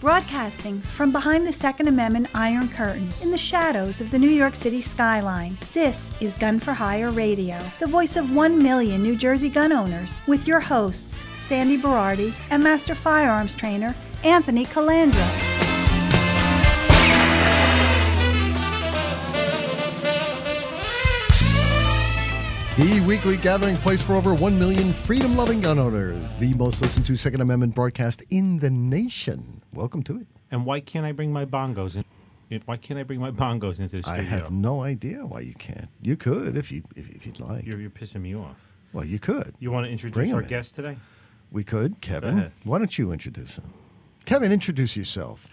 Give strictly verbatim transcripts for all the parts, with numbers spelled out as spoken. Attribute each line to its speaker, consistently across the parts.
Speaker 1: Broadcasting from behind the Second Amendment Iron Curtain in the shadows of the New York City skyline, this is Gun for Hire Radio, the voice of one million New Jersey gun owners, with your hosts, Sandy Berardi and Master Firearms Trainer, Anthony Calandra.
Speaker 2: The weekly gathering place for over one million freedom-loving gun owners. The most listened to Second Amendment broadcast in the nation. Welcome to it.
Speaker 3: And why can't I bring my bongos in? Why can't I bring my bongos into the studio?
Speaker 2: I have no idea why you can't. You could if, you, if, if you'd like.
Speaker 3: You're, you're pissing me off.
Speaker 2: Well, you could.
Speaker 3: You want to introduce our guest today?
Speaker 2: We could. Kevin, why don't you introduce him? Kevin, introduce yourself.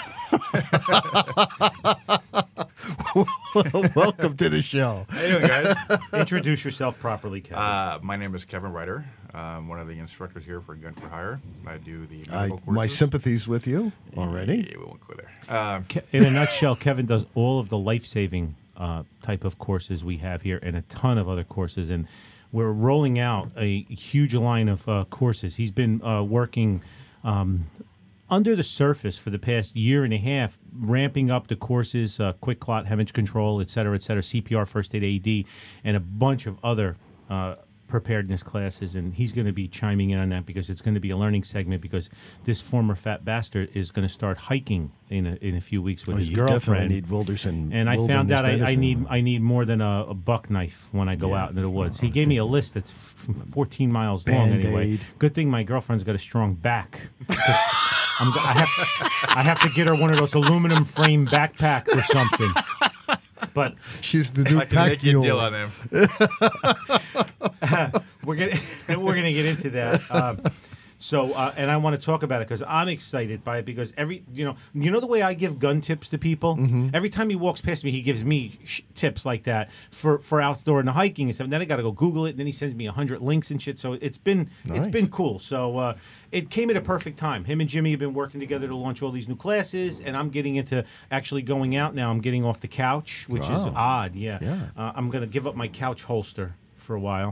Speaker 2: Welcome to the show.
Speaker 4: How you doing, guys?
Speaker 3: Introduce yourself properly, Kevin.
Speaker 4: Uh, my name is Kevin Ryder. I'm one of the instructors here for Gun for Hire. I do the medical
Speaker 2: I,
Speaker 4: courses.
Speaker 2: My sympathies with you already.
Speaker 4: Yeah, we won't go there. Um,
Speaker 3: In a nutshell, Kevin does all of the life-saving uh, type of courses we have here and a ton of other courses. And we're rolling out a huge line of uh, courses. He's been uh, working um, under the surface for the past year and a half, ramping up the courses, uh, quick clot, hemorrhage control, et cetera, et cetera, C P R, first aid A E D, and a bunch of other uh, preparedness classes. And he's going to be chiming in on that because it's going to be a learning segment because this former fat bastard is going to start hiking in a, in a few weeks with
Speaker 2: oh,
Speaker 3: his
Speaker 2: you
Speaker 3: girlfriend.
Speaker 2: Definitely need Wilderson.
Speaker 3: And I found out I, I need
Speaker 2: medicine.
Speaker 3: I need more than a, a buck knife when I go
Speaker 2: Yeah.
Speaker 3: out into the woods. He gave me a list that's f- from fourteen miles long
Speaker 2: Band-Aid.
Speaker 3: anyway. Good thing my girlfriend's got a strong back. I'm, I have I have to get her one of those aluminum frame backpacks or something. But
Speaker 2: She's the new
Speaker 4: I can
Speaker 2: pack
Speaker 4: make you a
Speaker 2: mule.
Speaker 4: deal on them.
Speaker 3: we're gonna we're gonna get into that. Um, so uh, and I want to talk about it because I'm excited by it because every you know you know the way I give gun tips to people.
Speaker 2: Mm-hmm.
Speaker 3: Every time he walks past me, he gives me sh- tips like that for, for outdoor and the hiking and stuff. And then I got to go Google it, and then he sends me a hundred links and shit. So it's been
Speaker 2: Nice.
Speaker 3: it's been cool. So uh, it came at a perfect time. Him and Jimmy have been working together to launch all these new classes, and I'm getting into actually going out now. I'm getting off the couch, which is
Speaker 2: Wow.
Speaker 3: odd. Yeah,
Speaker 2: Yeah.
Speaker 3: Uh, I'm gonna give up my couch holster for a while.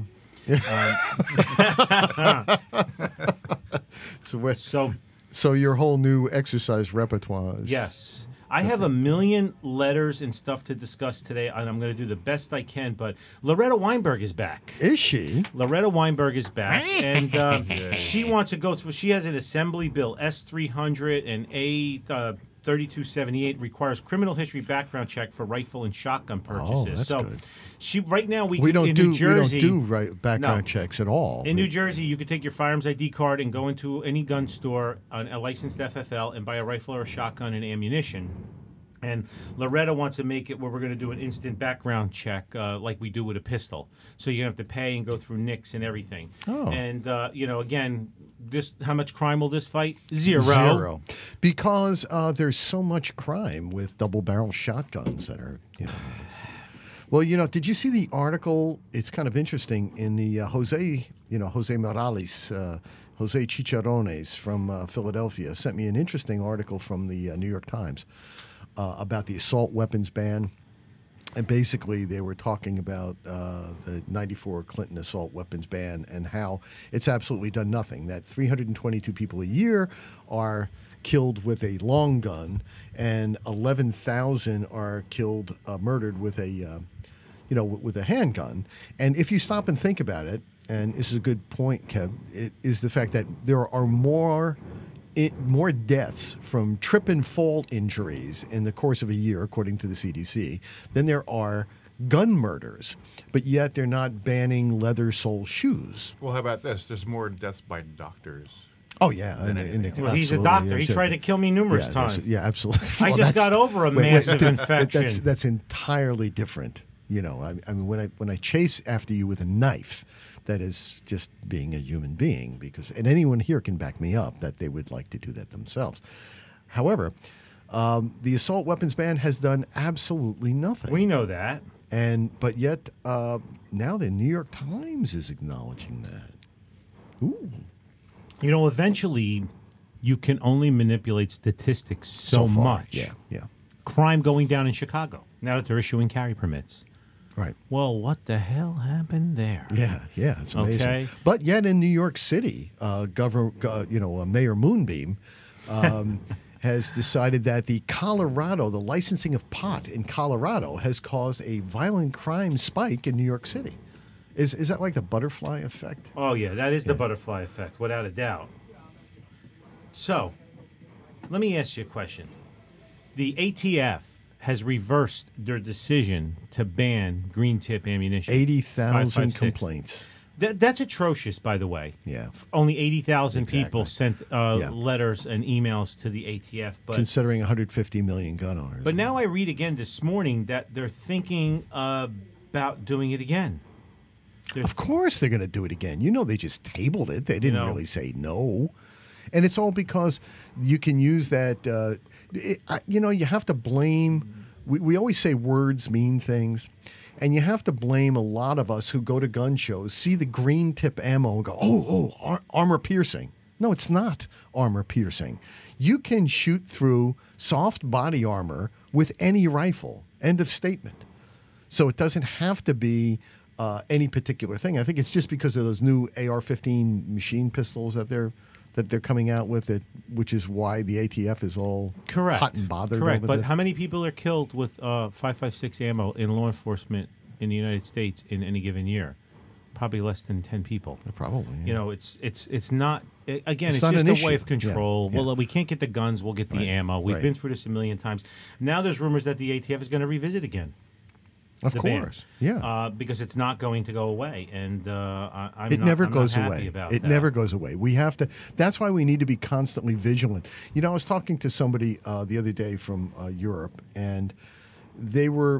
Speaker 2: So, we're-
Speaker 3: So,
Speaker 2: so your whole new exercise repertoire is...
Speaker 3: yes. I have a million letters and stuff to discuss today, and I'm going to do the best I can. But Loretta Weinberg is back.
Speaker 2: Is she?
Speaker 3: Loretta Weinberg is back, and uh, she wants to go through. She has an assembly bill, S three hundred and A uh, thirty-two seventy-eight, requires criminal history background check for rifle and shotgun purchases.
Speaker 2: Oh, that's
Speaker 3: so
Speaker 2: good.
Speaker 3: she right now we,
Speaker 2: We
Speaker 3: can-
Speaker 2: don't
Speaker 3: in
Speaker 2: do
Speaker 3: New Jersey,
Speaker 2: we don't do right background
Speaker 3: No.
Speaker 2: checks at all.
Speaker 3: In
Speaker 2: We-
Speaker 3: New Jersey, you could take your firearms I D card and go into any gun store, on a licensed F F L, and buy a rifle or a shotgun and ammunition. And Loretta wants to make it where we're going to do an instant background check uh, like we do with a pistol. So you have to pay and go through N I C S and everything.
Speaker 2: Oh.
Speaker 3: And, uh, you know, again, this how much crime will this fight? Zero.
Speaker 2: Zero. Because uh, there's so much crime with double-barrel shotguns that are, you know. it's- Well, you know, did you see the article? It's kind of interesting in the uh, Jose, you know, Jose Morales, uh, Jose Chicharrones from uh, Philadelphia sent me an interesting article from the uh, New York Times uh, about the assault weapons ban. And basically, they were talking about uh, the ninety-four Clinton assault weapons ban and how it's absolutely done nothing. That three hundred twenty-two people a year are killed with a long gun, and eleven thousand are killed, uh, murdered with a, uh, you know, w- with a handgun. And if you stop and think about it, and this is a good point, Kev, it is the fact that there are more. It, more deaths from trip and fall injuries in the course of a year, according to the C D C, than there are gun murders. But yet they're not banning leather sole shoes.
Speaker 4: Well, how about this? There's more deaths by doctors.
Speaker 2: Oh, yeah.
Speaker 4: Than
Speaker 2: and-
Speaker 4: anything
Speaker 2: and-
Speaker 4: else.
Speaker 3: Well, he's a
Speaker 2: absolutely,
Speaker 3: doctor.
Speaker 2: yeah,
Speaker 3: He
Speaker 2: yeah.
Speaker 3: tried to kill me numerous
Speaker 2: yeah,
Speaker 3: times.
Speaker 2: that's- Yeah, absolutely.
Speaker 3: I
Speaker 2: Well,
Speaker 3: just
Speaker 2: that's-
Speaker 3: got over a
Speaker 2: wait, wait,
Speaker 3: massive
Speaker 2: dude,
Speaker 3: infection.
Speaker 2: That's, that's entirely different. You know, I, I mean, when I when I chase after you with a knife, that is just being a human being. Because and anyone here can back me up that they would like to do that themselves. However, um, the assault weapons ban has done absolutely nothing.
Speaker 3: We know that.
Speaker 2: And but yet uh, now the New York Times is acknowledging that. Ooh,
Speaker 3: You know, eventually, you can only manipulate statistics so,
Speaker 2: so far.
Speaker 3: much.
Speaker 2: Yeah, yeah,
Speaker 3: Crime going down in Chicago now that they're issuing carry permits.
Speaker 2: right.
Speaker 3: Well, what the hell happened there?
Speaker 2: Yeah, yeah, it's amazing.
Speaker 3: Okay.
Speaker 2: But yet in New York City, uh, Governor, uh, you know, uh, Mayor Moonbeam um, has decided that the Colorado, the licensing of pot in Colorado has caused a violent crime spike in New York City. Is is that like the butterfly effect?
Speaker 3: Oh, yeah, that is
Speaker 2: Yeah.
Speaker 3: the butterfly effect, without a doubt. So, let me ask you a question. The A T F has reversed their decision to ban green tip ammunition.
Speaker 2: eighty thousand
Speaker 3: five five six.
Speaker 2: complaints.
Speaker 3: That, that's atrocious, by the way.
Speaker 2: Yeah.
Speaker 3: Only eighty thousand
Speaker 2: Exactly.
Speaker 3: people sent uh,
Speaker 2: Yeah.
Speaker 3: letters and emails to the A T F. But
Speaker 2: Considering one hundred fifty million gun owners.
Speaker 3: but now I read again this morning that they're thinking uh, about doing it again. They're
Speaker 2: Of course they're going to do it again. You know, they just tabled it. They didn't
Speaker 3: know.
Speaker 2: really say no. And it's all because you can use that. Uh, it, I, you know, you have to blame. We, we always say words mean things. And you have to blame a lot of us who go to gun shows, see the green tip ammo and go, oh, oh, ar- armor piercing. No, it's not armor piercing. You can shoot through soft body armor with any rifle. End of statement. So it doesn't have to be uh, any particular thing. I think it's just because of those new A R fifteen machine pistols that they're that they're coming out with, it, which is why the A T F is all
Speaker 3: Correct.
Speaker 2: hot and bothered
Speaker 3: Correct.
Speaker 2: over
Speaker 3: But
Speaker 2: this.
Speaker 3: how many people are killed with uh, five five six ammo in law enforcement in the United States in any given year? Probably less than ten people.
Speaker 2: Probably. Yeah.
Speaker 3: You know, it's it's it's not. i again,
Speaker 2: It's
Speaker 3: it's,
Speaker 2: not
Speaker 3: just
Speaker 2: an
Speaker 3: a
Speaker 2: issue.
Speaker 3: way of
Speaker 2: Yeah,
Speaker 3: control.
Speaker 2: yeah.
Speaker 3: Well, we can't get the guns. We'll get the
Speaker 2: Right,
Speaker 3: ammo. We've
Speaker 2: right.
Speaker 3: been through this a million times. Now there's rumors that the A T F is going to revisit again.
Speaker 2: Of
Speaker 3: the ban,
Speaker 2: course. Yeah.
Speaker 3: uh, because it's not going to go away, and uh, I, I'm
Speaker 2: it
Speaker 3: not,
Speaker 2: never
Speaker 3: I'm
Speaker 2: goes
Speaker 3: not happy
Speaker 2: away.
Speaker 3: About
Speaker 2: It
Speaker 3: that.
Speaker 2: never goes away. We have to. That's why we need to be constantly vigilant. You know, I was talking to somebody uh, the other day from uh, Europe, and they were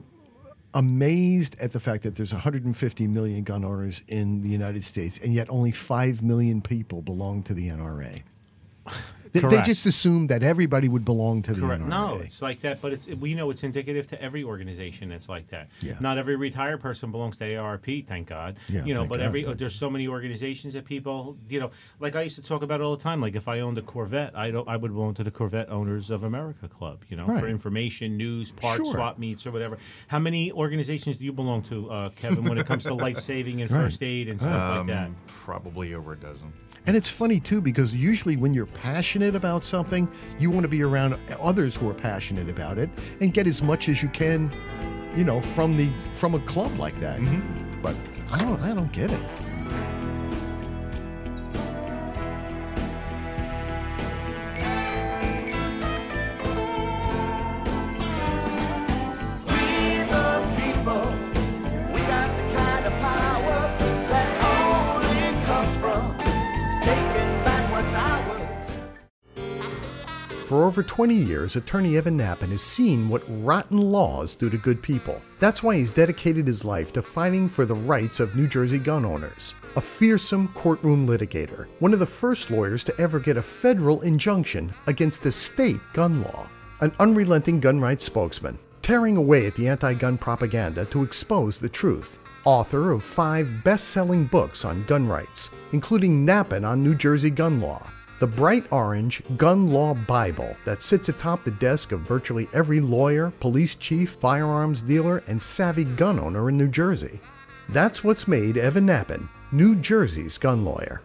Speaker 2: amazed at the fact that there's one hundred fifty million gun owners in the United States, and yet only five million people belong to the N R A. They, they
Speaker 3: Correct.
Speaker 2: just assumed that everybody would belong to the
Speaker 3: Correct.
Speaker 2: N R A.
Speaker 3: No, it's like that, but it's we know it's indicative to every organization that's like that.
Speaker 2: Yeah.
Speaker 3: Not every retired person belongs to A R P, thank God.
Speaker 2: Yeah,
Speaker 3: you know,
Speaker 2: thank
Speaker 3: but
Speaker 2: God.
Speaker 3: every there's so many organizations that people, you know, like I used to talk about it all the time. Like if I owned a Corvette, I don't, I would belong to the Corvette Owners of America Club. You know,
Speaker 2: Right.
Speaker 3: for information, news, parts,
Speaker 2: Sure.
Speaker 3: swap meets, or whatever. How many organizations do you belong to, uh, Kevin, when it comes to life saving and
Speaker 2: Right.
Speaker 3: first aid and stuff like that?
Speaker 4: Um, probably over a dozen.
Speaker 2: And it's funny too, because usually when you're passionate about something, you want to be around others who are passionate about it and get as much as you can, you know, from the from a club like that. But I don't I don't get it. For over twenty years, attorney Evan Nappen has seen what rotten laws do to good people. That's why he's dedicated his life to fighting for the rights of New Jersey gun owners. A fearsome courtroom litigator, one of the first lawyers to ever get a federal injunction against a state gun law. An unrelenting gun rights spokesman, tearing away at the anti-gun propaganda to expose the truth. Author of five best-selling books on gun rights, including Nappen on New Jersey gun law, the bright orange Gun Law Bible that sits atop the desk of virtually every lawyer, police chief, firearms dealer, and savvy gun owner in New Jersey. That's what's made Evan Nappen New Jersey's gun lawyer.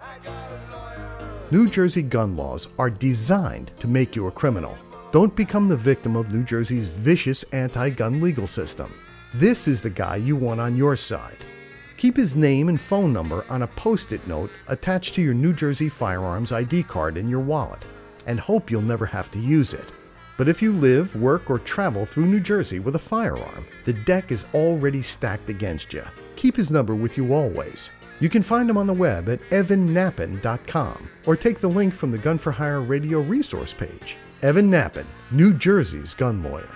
Speaker 2: New Jersey gun laws are designed to make you a criminal. Don't become the victim of New Jersey's vicious anti-gun legal system. This is the guy you want on your side. Keep his name and phone number on a post-it note attached to your New Jersey firearms I D card in your wallet, and hope you'll never have to use it. But if you live, work, or travel through New Jersey with a firearm, the deck is already stacked against you. Keep his number with you always. You can find him on the web at evan nappen dot com, or take the link from the Gun for Hire radio resource page. Evan Nappen, New Jersey's gun lawyer.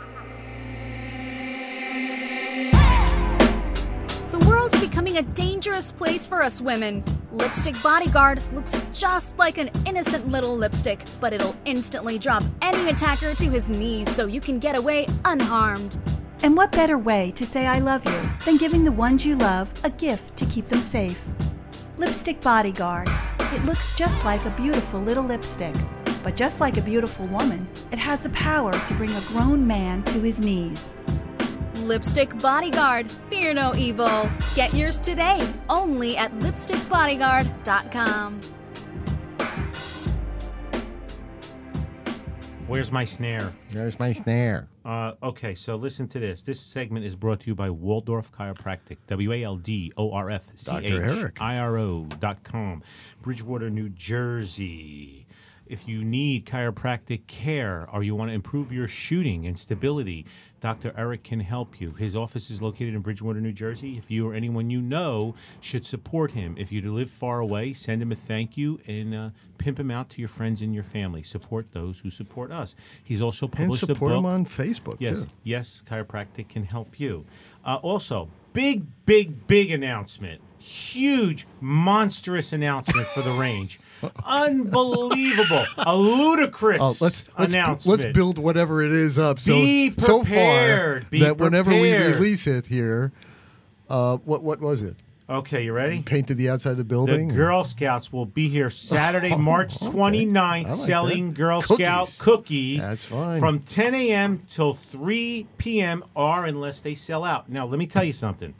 Speaker 5: Becoming a dangerous place for us women. Lipstick Bodyguard looks just like an innocent little lipstick, but it'll instantly drop any attacker to his knees so you can get away unharmed.
Speaker 1: And what better way to say I love you than giving the ones you love a gift to keep them safe? Lipstick Bodyguard. It looks just like a beautiful little lipstick. But just like a beautiful woman, it has the power to bring a grown man to his knees.
Speaker 5: Lipstick Bodyguard. Fear no evil. Get yours today, only at lipstick bodyguard dot com.
Speaker 3: Where's my snare?
Speaker 2: There's my snare.
Speaker 3: Uh, okay, so listen to this. This segment is brought to you by Waldorf Chiropractic, W A L D O R F C H I R O dot com, Bridgewater, New Jersey. If you need chiropractic care or you want to improve your shooting and stability, Doctor Eric can help you. His office is located in Bridgewater, New Jersey. If you or anyone you know should support him, if you live far away, send him a thank you and uh, pimp him out to your friends and your family. Support those who support us. He's also
Speaker 2: And
Speaker 3: published a book.
Speaker 2: support him on Facebook,
Speaker 3: Yes,
Speaker 2: too.
Speaker 3: yes, chiropractic can help you. Uh, also, big, big, big announcement. Huge, monstrous announcement for the range. Unbelievable. A ludicrous
Speaker 2: Oh, let's let's,
Speaker 3: announcement.
Speaker 2: let's build whatever it is up. So
Speaker 3: Be
Speaker 2: so far
Speaker 3: prepared. Be
Speaker 2: that whenever we
Speaker 3: prepared.
Speaker 2: release it here, uh, what what was it?
Speaker 3: Okay, you ready?
Speaker 2: Painted the outside of the
Speaker 3: The
Speaker 2: building.
Speaker 3: Girl Scouts will be here Saturday, March
Speaker 2: Okay.
Speaker 3: twenty-ninth,
Speaker 2: I like
Speaker 3: selling
Speaker 2: that.
Speaker 3: Girl
Speaker 2: Cookies.
Speaker 3: Scout cookies.
Speaker 2: That's fine.
Speaker 3: From ten a.m. till three p.m. or unless they sell out. Now, let me tell you something.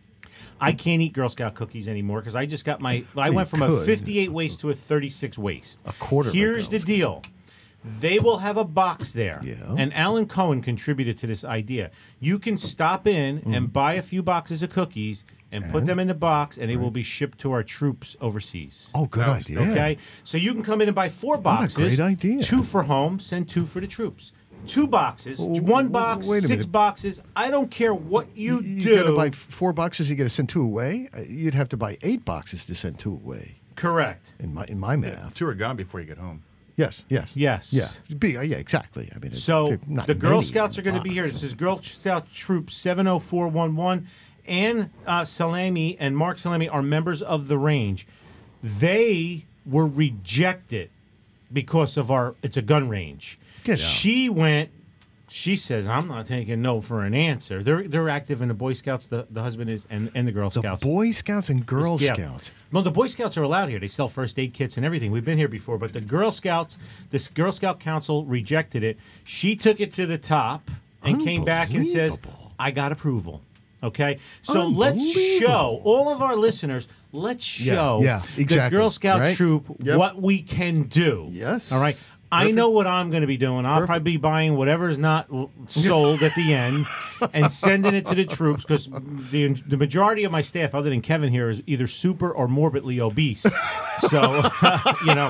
Speaker 3: I can't eat Girl Scout cookies anymore because I just got my. I
Speaker 2: You
Speaker 3: went from a
Speaker 2: could.
Speaker 3: fifty-eight waist to a thirty-six waist.
Speaker 2: A quarter of a
Speaker 3: Here's
Speaker 2: Girl
Speaker 3: the deal. They will have a box there.
Speaker 2: Yeah.
Speaker 3: And Alan Cohen contributed to this idea. You can stop in
Speaker 2: Mm.
Speaker 3: and buy a few boxes of cookies and put them in the box, and they will be shipped to our troops overseas.
Speaker 2: Oh, good idea.
Speaker 3: Okay? So you can come in and buy four boxes.
Speaker 2: great idea.
Speaker 3: Two for home, send two for the troops. Two boxes,
Speaker 2: Well,
Speaker 3: one
Speaker 2: w-
Speaker 3: box,
Speaker 2: wait a
Speaker 3: six
Speaker 2: minute.
Speaker 3: boxes. I don't care what you,
Speaker 2: You
Speaker 3: do.
Speaker 2: got to buy four boxes. You got to send two away. Uh, You'd have to buy eight boxes to send two away.
Speaker 3: Correct.
Speaker 2: In my in my math.
Speaker 4: Two are gone before you get home.
Speaker 2: Yes. Yes.
Speaker 3: Yes.
Speaker 2: Yeah. Be, uh, yeah. Exactly. I mean. it-
Speaker 3: So
Speaker 2: they're not
Speaker 3: the Girl
Speaker 2: many
Speaker 3: Scouts are going to be here. This
Speaker 2: boxes.
Speaker 3: is Girl Scout Troop seven oh four one one. Ann uh, Salami and Mark Salami are members of the range. They were rejected because of our. It's a gun range.
Speaker 2: Get out.
Speaker 3: She went. She says, "I'm not taking no for an answer." They're they're active in the Boy Scouts. The, the husband is and, and the Girl
Speaker 2: The
Speaker 3: Scouts.
Speaker 2: Boy Scouts and Girl
Speaker 3: Yeah.
Speaker 2: Scouts.
Speaker 3: No, the Boy Scouts are allowed here. They sell first aid kits and everything. We've been here before, but the Girl Scouts, this Girl Scout Council rejected it. She took it to the top and came back and says,
Speaker 2: Unbelievable.
Speaker 3: "I got approval." Okay, so let's
Speaker 2: Unbelievable.
Speaker 3: show all of our listeners. Let's
Speaker 2: Yeah,
Speaker 3: show
Speaker 2: yeah,
Speaker 3: the
Speaker 2: exactly,
Speaker 3: Girl Scout
Speaker 2: right?
Speaker 3: troop
Speaker 2: Yep.
Speaker 3: what we can do.
Speaker 2: Yes.
Speaker 3: All right. I
Speaker 2: Perfect.
Speaker 3: know what I'm going to be doing. I'll
Speaker 2: Perfect.
Speaker 3: probably be buying whatever's not l- sold at the end and sending it to the troops because the the majority of my staff, other than Kevin here, is either super or morbidly obese. So, you know,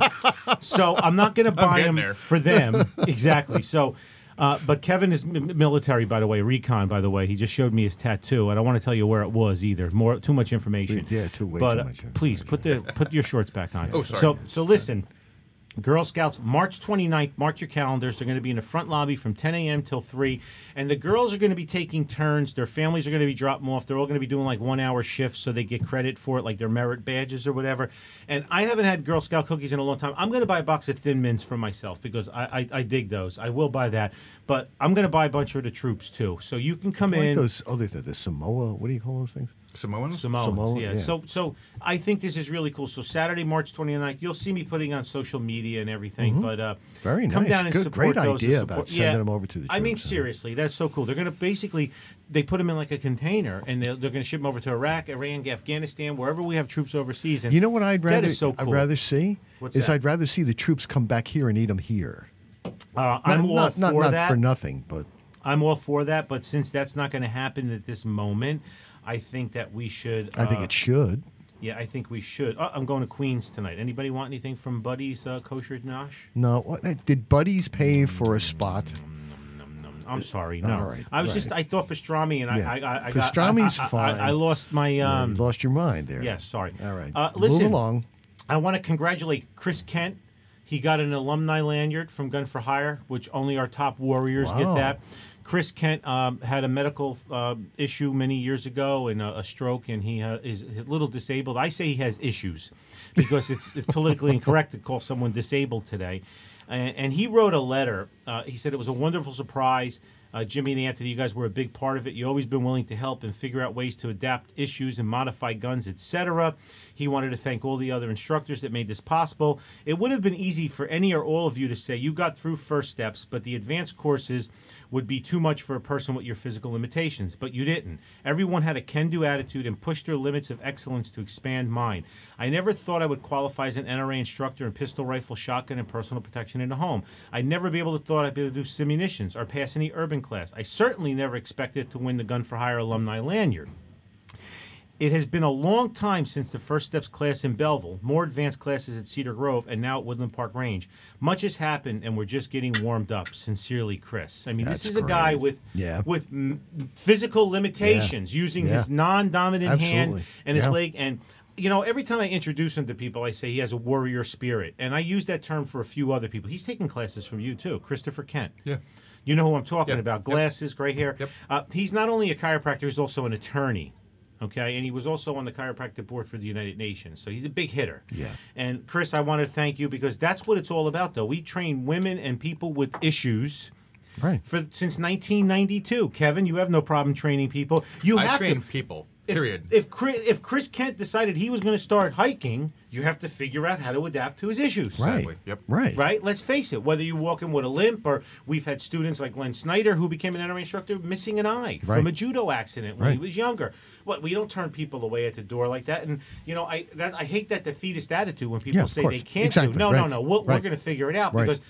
Speaker 3: so I'm not going to buy
Speaker 4: getting
Speaker 3: them
Speaker 4: there.
Speaker 3: for them. Exactly. So, uh, but Kevin is m- military, by the way, recon, by the way. He just showed me his tattoo. I don't want to tell you where it was either. More, too much information.
Speaker 2: Yeah, too- way
Speaker 3: but,
Speaker 2: too
Speaker 3: uh,
Speaker 2: much
Speaker 3: Please put the put your shorts back on.
Speaker 4: Oh, sorry.
Speaker 3: So, so listen. Girl Scouts, March twenty-ninth, mark your calendars. They're going to be in the front lobby from ten a.m. till three. And the girls are going to be taking turns. Their families are going to be dropping them off. They're all going to be doing like one-hour shifts so they get credit for it, like their merit badges or whatever. And I haven't had Girl Scout cookies in a long time. I'm going to buy a box of Thin Mints for myself because I, I, I dig those. I will buy that. But I'm going to buy a bunch for the troops, too. So you can come
Speaker 2: I like
Speaker 3: in.
Speaker 2: those other the, the Samoa. What do you call those things?
Speaker 4: Samoans?
Speaker 3: Samoans,
Speaker 2: Samoa,
Speaker 3: yeah.
Speaker 2: yeah.
Speaker 3: So, so I think this is really cool. So Saturday, March twenty-ninth, you'll see me putting on social media and everything. But uh,
Speaker 2: Mm-hmm. Very
Speaker 3: come
Speaker 2: nice.
Speaker 3: down and
Speaker 2: Good-
Speaker 3: support
Speaker 2: great
Speaker 3: those. and
Speaker 2: idea
Speaker 3: support-
Speaker 2: about sending
Speaker 3: yeah.
Speaker 2: them over to the
Speaker 3: I mean,
Speaker 2: troops, huh?
Speaker 3: seriously, that's so cool. They're going to basically they put them in like a container and they're, they're going to ship them over to Iraq, Iran, Afghanistan, wherever we have troops overseas. And
Speaker 2: You know what I'd
Speaker 3: that
Speaker 2: rather
Speaker 3: is so cool.
Speaker 2: I'd rather see
Speaker 3: What's
Speaker 2: is
Speaker 3: that?
Speaker 2: I'd rather see the troops come back here and eat them here.
Speaker 3: Uh, I'm
Speaker 2: not
Speaker 3: all
Speaker 2: not,
Speaker 3: for
Speaker 2: not, not
Speaker 3: that.
Speaker 2: for nothing, but
Speaker 3: I'm all for that. But since that's not going to happen at this moment, I think that we should.
Speaker 2: I think
Speaker 3: uh,
Speaker 2: it should.
Speaker 3: Yeah, I think we should. Oh, I'm going to Queens tonight. Anybody want anything from Buddy's uh, Kosher Nosh?
Speaker 2: No, what, did Buddies pay for a spot?
Speaker 3: I'm sorry. No,
Speaker 2: All right,
Speaker 3: I was
Speaker 2: right.
Speaker 3: just I thought pastrami, and
Speaker 2: Yeah.
Speaker 3: I I, I got
Speaker 2: Pastrami's
Speaker 3: I, I,
Speaker 2: fine.
Speaker 3: I, I lost my
Speaker 2: Yeah,
Speaker 3: um.
Speaker 2: you lost your mind there.
Speaker 3: yeah, sorry.
Speaker 2: All right.
Speaker 3: Uh, listen,
Speaker 2: Move along.
Speaker 3: I want to congratulate Chris Kent. He got an alumni lanyard from Gun for Hire, which only our top warriors get
Speaker 2: Wow.
Speaker 3: that. Chris Kent um, had a medical uh, issue many years ago and a, a stroke, and he uh, is a little disabled. I say he has issues because it's, it's politically incorrect to call someone disabled today. And, and he wrote a letter. Uh, he said it was a wonderful surprise. Uh, Jimmy and Anthony, you guys were a big part of it. You've always been willing to help and figure out ways to adapt issues and modify guns, et cetera. He wanted to thank all the other instructors that made this possible. It would have been easy for any or all of you to say you got through first steps, but the advanced courses would be too much for a person with your physical limitations. But you didn't. Everyone had a can-do attitude and pushed their limits of excellence to expand mine. I never thought I would qualify as an N R A instructor in pistol, rifle, shotgun, and personal protection in the home. I'd never be able to thought I'd be able to do simunitions or pass any urban class. I certainly never expected to win the Gun for Hire alumni lanyard. It has been a long time since the First Steps class in Belleville, more advanced classes at Cedar Grove, and now at Woodland Park Range. Much has happened, and we're just getting warmed up. Sincerely, Chris. I mean,
Speaker 2: That's
Speaker 3: this is a
Speaker 2: great.
Speaker 3: guy with
Speaker 2: Yeah.
Speaker 3: with m- physical limitations,
Speaker 2: Yeah.
Speaker 3: using
Speaker 2: Yeah.
Speaker 3: his non-dominant hand
Speaker 2: Absolutely.
Speaker 3: and his
Speaker 2: Yeah.
Speaker 3: leg. And, you know, every time I introduce him to people, I say he has a warrior spirit. And I use that term for a few other people. He's taking classes from you, too. Christopher Kent.
Speaker 4: Yeah.
Speaker 3: You know who I'm talking
Speaker 4: Yep.
Speaker 3: about. Glasses, gray hair.
Speaker 4: Yep.
Speaker 3: Uh, he's not only a chiropractor, he's also an attorney. Okay, and he was also on the chiropractic board for the United Nations, so he's a big hitter.
Speaker 2: Yeah.
Speaker 3: And Chris, I want to thank you because that's what it's all about, though. We train women and people with issues
Speaker 2: Right.
Speaker 3: for since nineteen ninety-two. Kevin, you have no problem training people. You
Speaker 4: I
Speaker 3: have
Speaker 4: train
Speaker 3: to.
Speaker 4: people.
Speaker 3: If,
Speaker 4: Period.
Speaker 3: If Chris, if Chris Kent decided he was going to start hiking, you have to figure out how to adapt to his issues.
Speaker 2: Right.
Speaker 4: Exactly. Yep.
Speaker 2: Right.
Speaker 3: Right? Let's face it, whether you're walking with a limp or we've had students like Len Snyder who became an N R A instructor missing an eye
Speaker 2: Right.
Speaker 3: from a judo accident when he
Speaker 2: Right.
Speaker 3: was younger. What, we don't turn people away at the door like that. And, you know, I that, I hate that defeatist attitude when people
Speaker 2: Yeah, of
Speaker 3: say
Speaker 2: course.
Speaker 3: they can't
Speaker 2: Exactly.
Speaker 3: do. No,
Speaker 2: Right.
Speaker 3: no, no. We're, we're
Speaker 2: Right.
Speaker 3: going to figure it out
Speaker 2: Right.
Speaker 3: because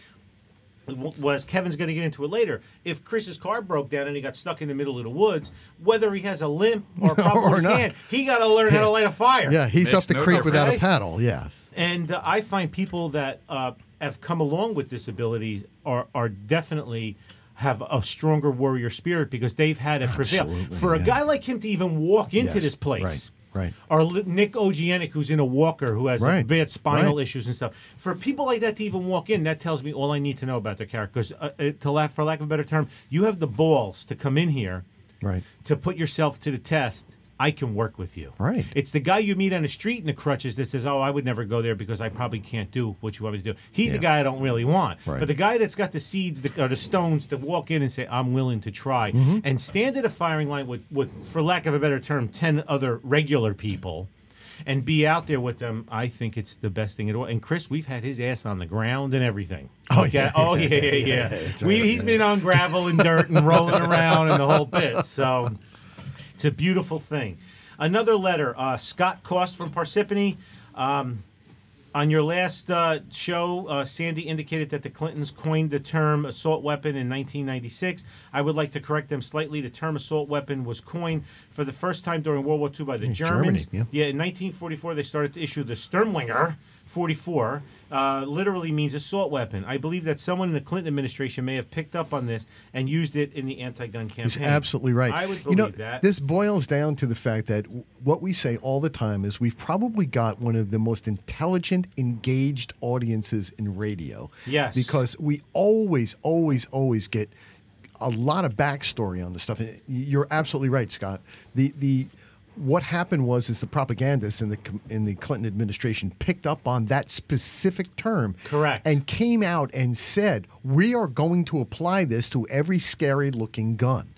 Speaker 3: was Kevin's going to get into it later. If Chris's car broke down and he got stuck in the middle of the woods, whether he has a limp or a problem
Speaker 2: Or
Speaker 3: with his
Speaker 2: not.
Speaker 3: hand, he got to learn how to light a fire.
Speaker 2: Yeah, he's
Speaker 4: Makes
Speaker 2: up the
Speaker 4: no
Speaker 2: creek
Speaker 4: difference.
Speaker 2: without a
Speaker 3: Right?
Speaker 2: paddle. Yeah.
Speaker 3: And uh, I find people that uh, have come along with disabilities are are definitely have a stronger warrior spirit because they've had it prevail.
Speaker 2: Absolutely,
Speaker 3: For a
Speaker 2: yeah.
Speaker 3: guy like him to even walk into
Speaker 2: Yes,
Speaker 3: this place,
Speaker 2: right, right.
Speaker 3: or Li- Nick Ogienic, who's in a walker, who has like,
Speaker 2: Right,
Speaker 3: bad spinal
Speaker 2: right.
Speaker 3: issues and stuff. For people like that to even walk in, that tells me all I need to know about their character. Because, uh, uh, to laugh, for lack of a better term, you have the balls to come in here
Speaker 2: Right.
Speaker 3: to put yourself to the test. I can work with you.
Speaker 2: Right.
Speaker 3: It's the guy you meet on the street in the crutches that says, "Oh, I would never go there because I probably can't do what you want me to do." He's the
Speaker 2: Yeah.
Speaker 3: guy I don't really want.
Speaker 2: Right.
Speaker 3: But the guy that's got the seeds the, or the stones to walk in and say, "I'm willing to try,"
Speaker 2: Mm-hmm.
Speaker 3: and stand at a firing line with, with, for lack of a better term, ten other regular people, and be out there with them. I think it's the best thing at all. And Chris, we've had his ass on the ground and everything.
Speaker 2: Oh,
Speaker 3: Okay?
Speaker 2: yeah.
Speaker 3: Oh yeah, yeah, yeah.
Speaker 2: That's
Speaker 3: we,
Speaker 2: right,
Speaker 3: he's
Speaker 2: yeah.
Speaker 3: been on gravel and dirt and rolling around and the whole bit. So. It's a beautiful thing. Another letter, uh, Scott Cost from Parsippany. Um, on your last uh, show, uh, Sandy indicated that the Clintons coined the term assault weapon in nineteen ninety-six. I would like to correct them slightly. The term assault weapon was coined for the first time during World War Two by the
Speaker 2: In
Speaker 3: Germans.
Speaker 2: Germany, yeah.
Speaker 3: in nineteen forty-four, they started to issue the Sturmwinger forty-four, uh, literally means assault weapon. I believe that someone in the Clinton administration may have picked up on this and used it in the anti-gun campaign.
Speaker 2: He's absolutely right.
Speaker 3: I would
Speaker 2: you
Speaker 3: believe
Speaker 2: know,
Speaker 3: that.
Speaker 2: This boils down to the fact that w- what we say all the time is we've probably got one of the most intelligent, engaged audiences in radio.
Speaker 3: Yes.
Speaker 2: Because we always, always, always get a lot of backstory on the stuff. And you're absolutely right, Scott. The the what happened was is the propagandists in the com- in the Clinton administration picked up on that specific term,
Speaker 3: Correct.
Speaker 2: and came out and said, "We are going to apply this to every scary-looking gun."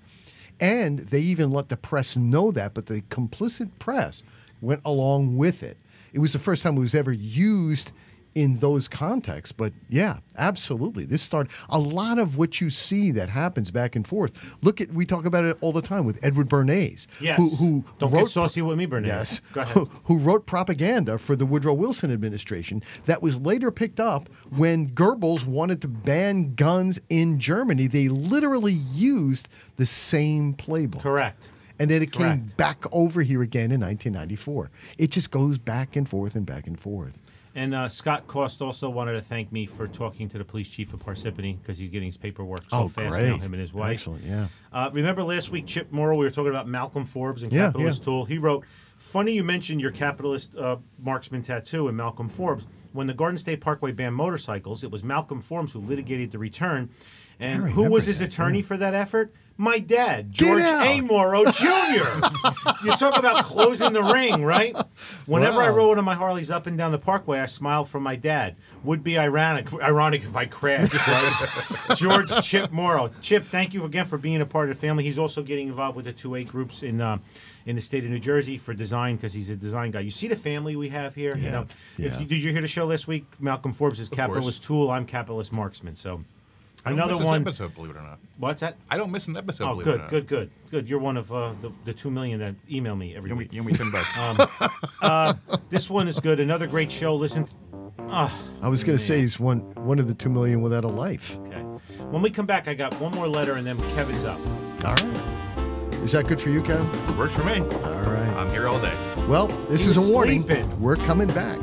Speaker 2: And they even let the press know that, but the complicit press went along with it. It was the first time it was ever used in those contexts. But yeah, absolutely. This started a lot of what you see that happens back and forth. Look at, we talk about it all the time with Edward Bernays,
Speaker 3: Yes.
Speaker 2: who, who
Speaker 3: Don't
Speaker 2: wrote
Speaker 3: get saucy with me, Bernays.
Speaker 2: Yes.
Speaker 3: Go ahead.
Speaker 2: Who, who wrote propaganda for the Woodrow Wilson administration that was later picked up when Goebbels wanted to ban guns in Germany. They literally used the same playbook.
Speaker 3: Correct.
Speaker 2: And then it came
Speaker 3: Correct.
Speaker 2: back over here again in nineteen ninety-four. It just goes back and forth and back and forth.
Speaker 3: And uh, Scott Cost also wanted to thank me for talking to the police chief of Parsippany because he's getting his paperwork so
Speaker 2: Oh,
Speaker 3: fast
Speaker 2: great.
Speaker 3: now, him and his wife.
Speaker 2: Excellent, yeah.
Speaker 3: Uh, remember last week, Chip Morrow, we were talking about Malcolm Forbes and
Speaker 2: Yeah,
Speaker 3: Capitalist
Speaker 2: yeah.
Speaker 3: Tool. He wrote, "Funny you mentioned your capitalist uh, marksman tattoo and Malcolm Forbes. When the Garden State Parkway banned motorcycles, it was Malcolm Forbes who litigated the return. And
Speaker 2: I
Speaker 3: who was
Speaker 2: remember
Speaker 3: his
Speaker 2: that,
Speaker 3: attorney
Speaker 2: yeah.
Speaker 3: for that effort? My dad,
Speaker 2: Get
Speaker 3: George
Speaker 2: out.
Speaker 3: A. Morrow Junior You talk about closing the ring, right? Whenever I
Speaker 2: Wow.
Speaker 3: rode on my Harleys up and down the parkway, I smiled for my dad. Would be ironic, ironic if I crashed, right? George Chip Morrow. Chip, thank you again for being a part of the family. He's also getting involved with the two A groups in uh, in the state of New Jersey for design because he's a design guy. You see the family we have here? You
Speaker 2: Yeah,
Speaker 3: know, if
Speaker 2: yeah.
Speaker 3: you, did you hear the show last week? Malcolm Forbes is capitalist tool. I'm capitalist marksman. So
Speaker 4: I don't
Speaker 3: another
Speaker 4: miss this
Speaker 3: one.
Speaker 4: episode, believe it or not.
Speaker 3: What's that?
Speaker 4: I don't miss an episode.
Speaker 3: Oh,
Speaker 4: believe it or
Speaker 3: good,
Speaker 4: not.
Speaker 3: good, good, good. You're one of uh, the, the two million that email me every
Speaker 4: You
Speaker 3: week.
Speaker 4: give me ten bucks.
Speaker 3: Uh, this one is good. Another great show. Listen. Oh,
Speaker 2: I was going to say he's one one of the two million without a life.
Speaker 3: okay. When we come back, I got one more letter, and then Kevin's up.
Speaker 2: All right. Is that good for you, Kevin?
Speaker 4: Works for me.
Speaker 2: All right.
Speaker 4: I'm here all day.
Speaker 2: Well, this
Speaker 3: He
Speaker 2: is a
Speaker 3: was
Speaker 2: warning.
Speaker 3: sleeping.
Speaker 2: We're coming back.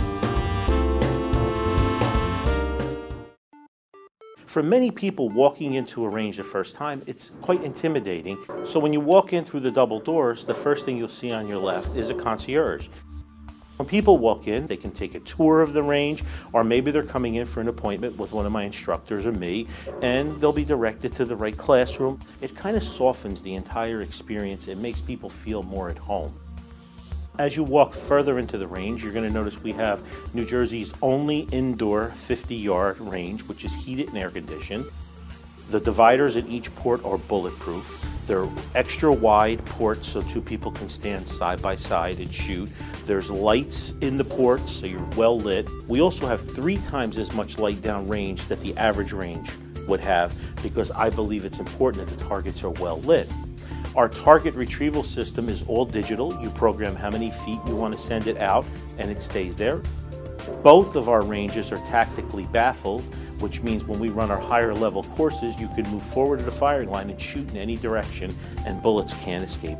Speaker 6: For many people, walking into a range the first time, it's quite intimidating. So when you walk in through the double doors, the first thing you'll see on your left is a concierge. When people walk in, they can take a tour of the range, or maybe they're coming in for an appointment with one of my instructors or me, and they'll be directed to the right classroom. It kind of softens the entire experience. It makes people feel more at home. As you walk further into the range, you're going to notice we have New Jersey's only indoor fifty-yard range, which is heated and air conditioned. The dividers at each port are bulletproof. They're extra wide ports so two people can stand side by side and shoot. There's lights in the ports, so you're well lit. We also have three times as much light down range that the average range would have because I believe it's important that the targets are well lit. Our target retrieval system is all digital. You program how many feet you want to send it out, and it stays there. Both of our ranges are tactically baffled, which means when we run our higher level courses, you can move forward to the firing line and shoot in any direction, and bullets can't escape.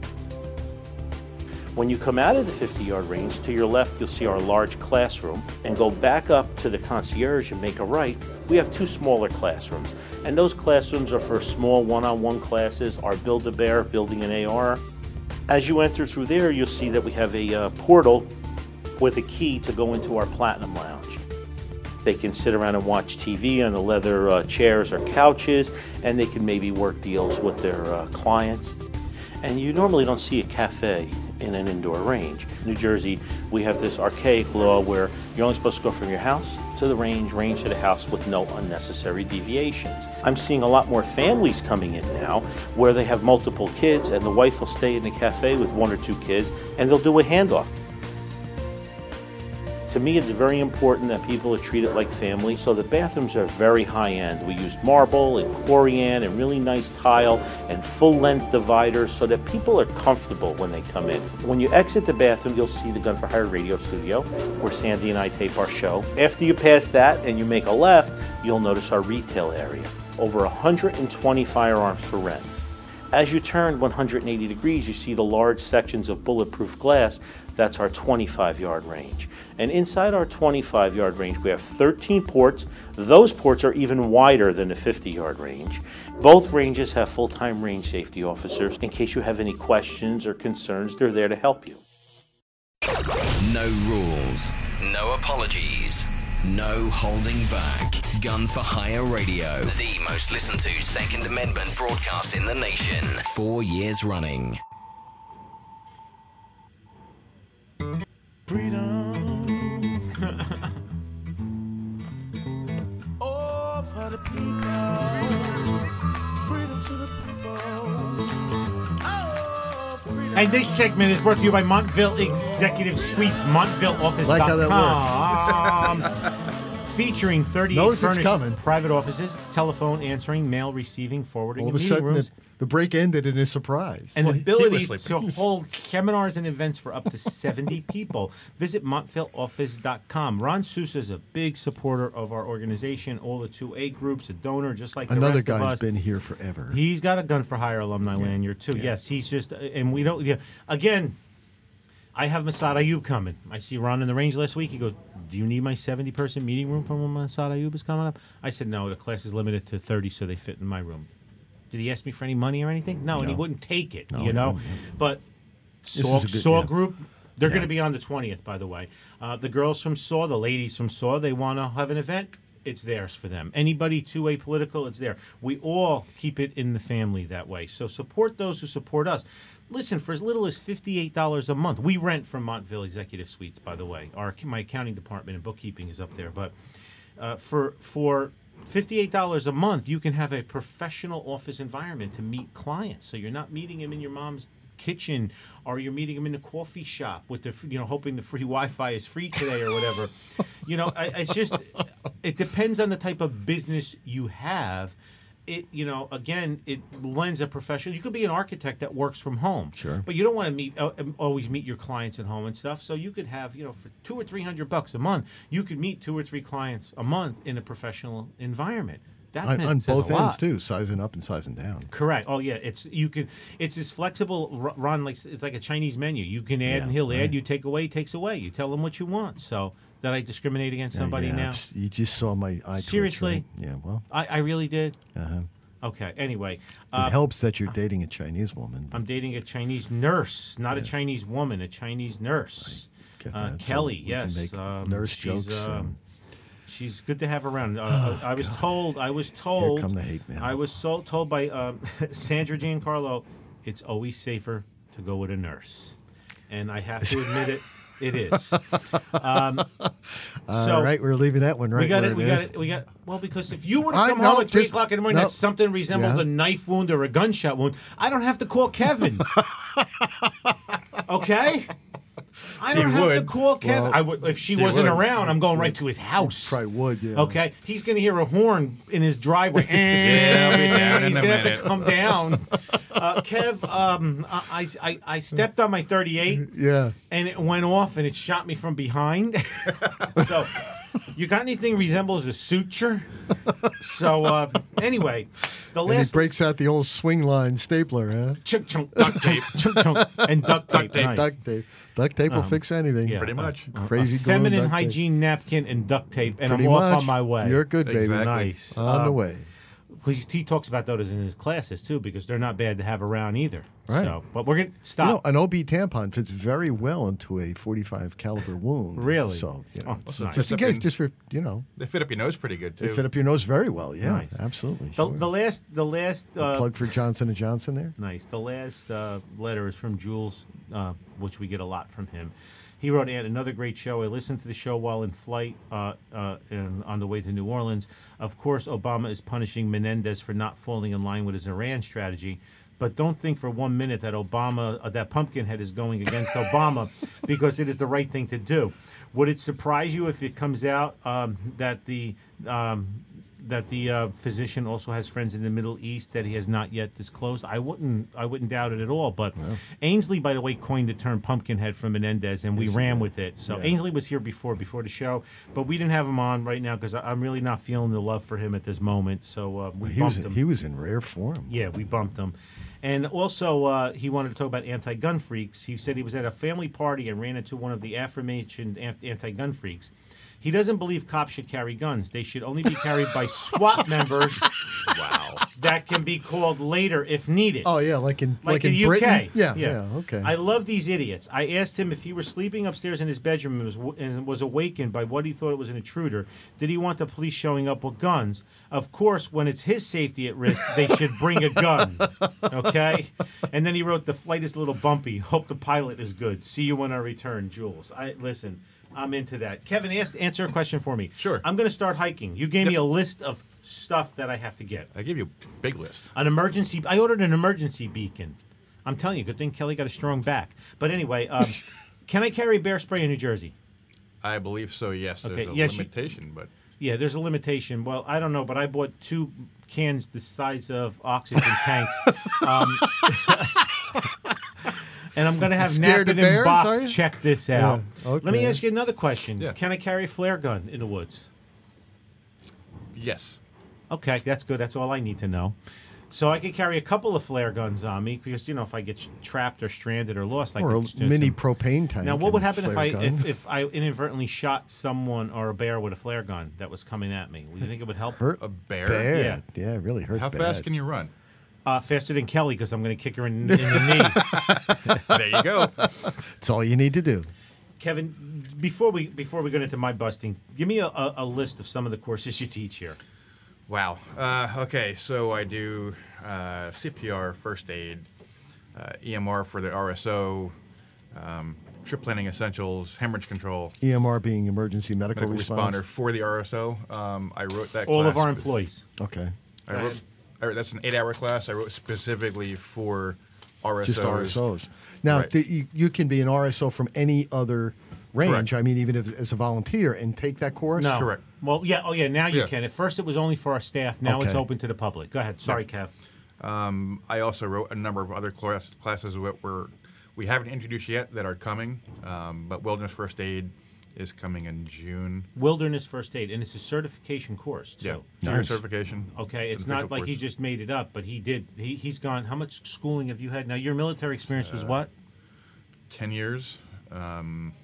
Speaker 6: When you come out of the fifty-yard range, to your left you'll see our large classroom, and go back up to the concierge and make a right. We have two smaller classrooms, and those classrooms are for small one-on-one classes, our Build-A-Bear, building an A R. As you enter through there, you'll see that we have a uh, portal with a key to go into our Platinum Lounge. They can sit around and watch T V on the leather uh, chairs or couches, and they can maybe work deals with their uh, clients. And you normally don't see a cafe in an indoor range. In New Jersey, we have this archaic law where you're only supposed to go from your house to the range, range to the house with no unnecessary deviations. I'm seeing a lot more families coming in now where they have multiple kids and the wife will stay in the cafe with one or two kids and they'll do a handoff. To me, it's very important that people are treated like family, so the bathrooms are very high-end. We used marble and corian and really nice tile and full-length dividers so that people are comfortable when they come in. When you exit the bathroom, you'll see the Gun for Hire radio studio, where Sandy and I tape our show. After you pass that and you make a left, you'll notice our retail area. Over one hundred twenty firearms for rent. As you turn one hundred eighty degrees, you see the large sections of bulletproof glass. That's our twenty-five yard range. And inside our twenty-five yard range, we have thirteen ports. Those ports are even wider than the fifty yard range. Both ranges have full-time range safety officers. In case you have any questions or concerns, they're there to help you.
Speaker 7: No rules, no apologies, no holding back. Gun for Hire Radio, the most listened to Second Amendment broadcast in the nation. Four years running.
Speaker 8: Freedom. Oh, for the people. Freedom to the people. Oh, freedom.
Speaker 3: And this segment is brought to you by Montville Executive Suites, montville office dot com.
Speaker 2: Like how that works.
Speaker 3: Featuring thirty-eight
Speaker 2: Knows it's
Speaker 3: furnished
Speaker 2: coming.
Speaker 3: private offices, telephone answering, mail receiving, forwarding,
Speaker 2: All of
Speaker 3: and
Speaker 2: a
Speaker 3: meeting
Speaker 2: sudden,
Speaker 3: rooms.
Speaker 2: the, the break ended in a surprise.
Speaker 3: And
Speaker 4: Well,
Speaker 3: the
Speaker 4: he- he
Speaker 3: ability
Speaker 4: was
Speaker 3: to
Speaker 4: sleeping.
Speaker 3: hold seminars and events for up to seventy people. Visit montville office dot com. Ron Sousa is a big supporter of our organization, all the two A groups, a donor, just like the
Speaker 2: Another
Speaker 3: rest of
Speaker 2: guy's
Speaker 3: us.
Speaker 2: been here forever.
Speaker 3: He's got a Gun for Hire alumni lanyard, too.
Speaker 2: yeah.
Speaker 3: Yes, he's just, and we don't, yeah. Again, I have Masad Ayub coming. I see Ron in the range last week. He goes, do you need my seventy-person meeting room for when Masad Ayub is coming up? I said, no, the class is limited to thirty, so they fit in my room. Did he ask me for any money or anything? No, and he
Speaker 2: No.
Speaker 3: wouldn't take it,
Speaker 2: No,
Speaker 3: you
Speaker 2: he
Speaker 3: know?
Speaker 2: wouldn't.
Speaker 3: But Saw,
Speaker 2: is a good-
Speaker 3: Saw
Speaker 2: yeah.
Speaker 3: Group, they're
Speaker 2: Yeah.
Speaker 3: going to be on the twentieth, by the way. Uh, the girls from Saw, the ladies from Saw, they want to have an event. it's theirs for them. Anybody too apolitical, it's there. We all keep it in the family that way. So support those who support us. Listen, for as little as fifty-eight dollars a month, we rent from Montville Executive Suites, by the way. Our my accounting department and bookkeeping is up there. But uh, for for fifty-eight dollars a month, you can have a professional office environment to meet clients. So you're not meeting them in your mom's kitchen, or you're meeting them in the coffee shop with the, you know, hoping the free Wi-Fi is free today or whatever. You know, I, it's just, it depends on the type of business you have. It, you know, again, it lends a professional. You could be an architect that works from home,
Speaker 2: Sure.
Speaker 3: but you don't want to meet uh, always meet your clients at home and stuff. So you could have, you know, for two or three hundred bucks a month, you could meet two or three clients a month in a professional environment. That
Speaker 2: on, on
Speaker 3: says
Speaker 2: both
Speaker 3: a
Speaker 2: ends
Speaker 3: lot.
Speaker 2: too, sizing up and sizing down.
Speaker 3: Correct. Oh yeah, it's you can. It's as flexible, R- Ron. Like it's like a Chinese menu. You can add,
Speaker 2: Yeah,
Speaker 3: and he'll
Speaker 2: right.
Speaker 3: add. You take away, he takes away. You tell him what you want. So that I discriminate against somebody
Speaker 2: yeah,
Speaker 3: now?
Speaker 2: abs- You just saw my eye twitch,
Speaker 3: Seriously?
Speaker 2: right? Yeah. Well,
Speaker 3: I, I really did.
Speaker 2: uh-huh.
Speaker 3: Okay. Anyway,
Speaker 2: It
Speaker 3: uh,
Speaker 2: helps that you're dating a Chinese woman. but
Speaker 3: I'm dating a Chinese nurse, not
Speaker 2: Yes.
Speaker 3: a Chinese woman. A Chinese nurse.
Speaker 2: Get
Speaker 3: Uh,
Speaker 2: that, so
Speaker 3: Kelly.
Speaker 2: we can
Speaker 3: Yes.
Speaker 2: make
Speaker 3: um,
Speaker 2: nurse
Speaker 3: she's,
Speaker 2: jokes.
Speaker 3: um,
Speaker 2: um,
Speaker 3: She's good to have around. Uh, I was told. I was told.
Speaker 2: come the hate mail.
Speaker 3: I was so told by um, Sandra Giancarlo, it's always safer to go with a nurse, and I have to admit it. It is. Um,
Speaker 2: All
Speaker 3: so
Speaker 2: right, we're leaving that one right
Speaker 3: we got
Speaker 2: where
Speaker 3: it. We
Speaker 2: is.
Speaker 3: got it. We got. Well, because if you were to
Speaker 2: I
Speaker 3: come
Speaker 2: know,
Speaker 3: home at three
Speaker 2: just-
Speaker 3: o'clock in the morning,
Speaker 2: no.
Speaker 3: that something resembled
Speaker 2: Yeah.
Speaker 3: a knife wound or a gunshot wound, I don't have to call Kevin. Okay. I don't
Speaker 4: He
Speaker 3: have to
Speaker 4: would.
Speaker 3: call Kevin.
Speaker 2: Well,
Speaker 3: I would if she
Speaker 4: he
Speaker 3: wasn't
Speaker 4: would.
Speaker 3: around. I'm going right to his house.
Speaker 2: Probably would, yeah.
Speaker 3: Okay, he's going to hear a horn in his driveway.
Speaker 4: Yeah, I'll be down in
Speaker 3: he's
Speaker 4: a
Speaker 3: gonna have to
Speaker 4: minute.
Speaker 3: come down. Uh, Kev, um, I, I I stepped on my thirty-eight
Speaker 2: Yeah.
Speaker 3: and it went off and it shot me from behind. So, you got anything resembles a suture? So uh, anyway, the
Speaker 2: And he
Speaker 3: last
Speaker 2: breaks out the old swing line stapler, huh?
Speaker 3: chunk chunk duct tape, chunk chunk, and duct tape.
Speaker 4: tape,
Speaker 3: nice.
Speaker 2: Duct tape. Duct tape will fix anything.
Speaker 3: yeah.
Speaker 4: Pretty much.
Speaker 2: Crazy
Speaker 3: A
Speaker 2: glue and
Speaker 3: feminine
Speaker 2: duct tape.
Speaker 3: hygiene napkin and duct tape, and
Speaker 2: Pretty
Speaker 3: I'm off
Speaker 2: much.
Speaker 3: on my way.
Speaker 2: You're good, baby.
Speaker 4: Exactly.
Speaker 3: Nice.
Speaker 2: On the
Speaker 3: Um,
Speaker 2: way.
Speaker 3: Because he talks about those in his classes too, because they're not bad to have around either.
Speaker 2: Right.
Speaker 3: So, but we're gonna
Speaker 2: You
Speaker 3: stop.
Speaker 2: know, an O B tampon fits very well into a forty-five caliber wound.
Speaker 3: Really?
Speaker 2: So, you know,
Speaker 3: Oh,
Speaker 2: so
Speaker 3: nice.
Speaker 2: just in
Speaker 4: Just
Speaker 2: case,
Speaker 4: up in-
Speaker 2: just for, you know,
Speaker 4: They fit up your nose pretty good
Speaker 2: they
Speaker 4: too.
Speaker 2: fit up your nose very well. Yeah,
Speaker 3: Nice.
Speaker 2: absolutely.
Speaker 3: the,
Speaker 2: Sure.
Speaker 3: the last, the last, uh,
Speaker 2: Plug for Johnson and Johnson there.
Speaker 3: nice. The last uh, letter is from Jules, uh, which we get a lot from him. He wrote, "Aunt, another great show. I listened to the show while in flight uh, uh, and on the way to New Orleans. Of course, Obama is punishing Menendez for not falling in line with his Iran strategy. But don't think for one minute that Obama, uh, that Pumpkinhead is going against Obama, because it is the right thing to do. Would it surprise you if it comes out um, that the um, that the uh, physician also has friends in the Middle East that he has not yet disclosed? I wouldn't. I wouldn't doubt it at all. But Ainsley, by the way, coined the term Pumpkinhead from Menendez, and we
Speaker 2: Yes, he
Speaker 3: ran
Speaker 2: did.
Speaker 3: with it. So
Speaker 2: Yeah.
Speaker 3: Ainsley was here before before the show, but we didn't have him on right now because I'm really not feeling the love for him at this moment. So uh, we
Speaker 2: He was
Speaker 3: bumped him.
Speaker 2: he was in rare form.
Speaker 3: Yeah, we bumped him. And also, uh, he wanted to talk about anti-gun freaks. He said he was at a family party and ran into one of the aforementioned an- anti-gun freaks. He doesn't believe cops should carry guns. They should only be carried by SWAT members. Wow. That can be called later if needed.
Speaker 2: Oh yeah, like in
Speaker 3: Like,
Speaker 2: like,
Speaker 3: in
Speaker 2: in
Speaker 3: U K.
Speaker 2: Britain. Yeah, yeah, okay.
Speaker 3: I love these idiots. I asked him if he were sleeping upstairs in his bedroom and was, and was awakened by what he thought was an intruder, did he want the police showing up with guns? Of course, when it's his safety at risk, they should bring a gun. Okay? And then he wrote, the flight is a little bumpy. Hope the pilot is good. See you when I return, Jules. I Listen, I'm into that. Kevin, ask, answer a question for me.
Speaker 4: Sure.
Speaker 3: I'm going to start hiking. You gave me a list of stuff that I have to get.
Speaker 4: I give you a big list.
Speaker 3: An emergency. I ordered an emergency beacon. I'm telling you, good thing Kelly got a strong back. But anyway, um, can I carry bear spray in New Jersey?
Speaker 4: I believe so. Yes. There's
Speaker 3: Okay,
Speaker 4: a
Speaker 3: yes, you-
Speaker 4: limitation, but
Speaker 3: Yeah, there's a limitation. Well, I don't know, but I bought two cans the size of oxygen tanks. Um, and I'm going to have
Speaker 2: Scared of
Speaker 3: Nappin and
Speaker 2: bears, are you?
Speaker 3: Bach check this out. Let me
Speaker 2: okay.
Speaker 3: ask you another question.
Speaker 4: Yeah.
Speaker 3: Can I carry a flare gun in the woods?
Speaker 4: yes.
Speaker 3: Okay, that's good. That's all I need to know. So I could carry a couple of flare guns on me because, you know, if I get sh- trapped or stranded or lost, I
Speaker 2: or a
Speaker 3: could do
Speaker 2: mini
Speaker 3: some-
Speaker 2: propane tank.
Speaker 3: Now, what would
Speaker 2: and
Speaker 3: happen if
Speaker 2: flare
Speaker 3: I
Speaker 2: gun.
Speaker 3: if, if I inadvertently shot someone or a bear with a flare gun that was coming at me? Do you think it would help?
Speaker 2: hurt
Speaker 4: A bear?
Speaker 2: Bear.
Speaker 3: Yeah.
Speaker 2: Yeah, it really hurt.
Speaker 4: How
Speaker 2: bad.
Speaker 4: fast can you run?
Speaker 3: Uh, faster than Kelly because I'm going to kick her in, in the knee.
Speaker 4: There you go.
Speaker 2: That's all you need to do.
Speaker 3: Kevin, before we before we get into my busting, give me a, a, a list of some of the courses you teach here.
Speaker 4: Wow. Uh, okay, so I do uh, C P R, first aid, uh, E M R for the R S O, um, trip planning essentials, hemorrhage control.
Speaker 2: E M R being emergency medical,
Speaker 4: medical
Speaker 2: response.
Speaker 4: responder for the R S O. Um, I wrote that.
Speaker 3: All
Speaker 4: class
Speaker 3: of our employees.
Speaker 2: Okay.
Speaker 4: I wrote, I wrote, that's an eight-hour class. I wrote specifically for R S Os.
Speaker 2: Just R S Os. Now,
Speaker 4: Right.
Speaker 2: the, you, you can be an R S O from any other range.
Speaker 4: Correct.
Speaker 2: I mean, even if, as a volunteer, and take that course?
Speaker 3: No.
Speaker 4: Correct.
Speaker 3: Well, yeah. Oh, yeah. Now you
Speaker 4: Yeah.
Speaker 3: can. At first, it was only for our staff. Now it's
Speaker 2: Okay.
Speaker 3: open to the public. Go ahead. Sorry, Kev.
Speaker 4: Um, I also wrote a number of other class, classes that were we haven't introduced yet that are coming, um, but Wilderness First Aid is coming in June.
Speaker 3: Wilderness First Aid, and it's a certification course too.
Speaker 4: Yeah, two-year
Speaker 2: Nice.
Speaker 4: certification.
Speaker 3: Okay, it's
Speaker 4: an
Speaker 3: not
Speaker 4: official
Speaker 3: like he
Speaker 4: course.
Speaker 3: just made it up, but he did. He, he's gone. How much schooling have you had? Now, your military experience
Speaker 4: Uh,
Speaker 3: was what?
Speaker 4: ten years. Um,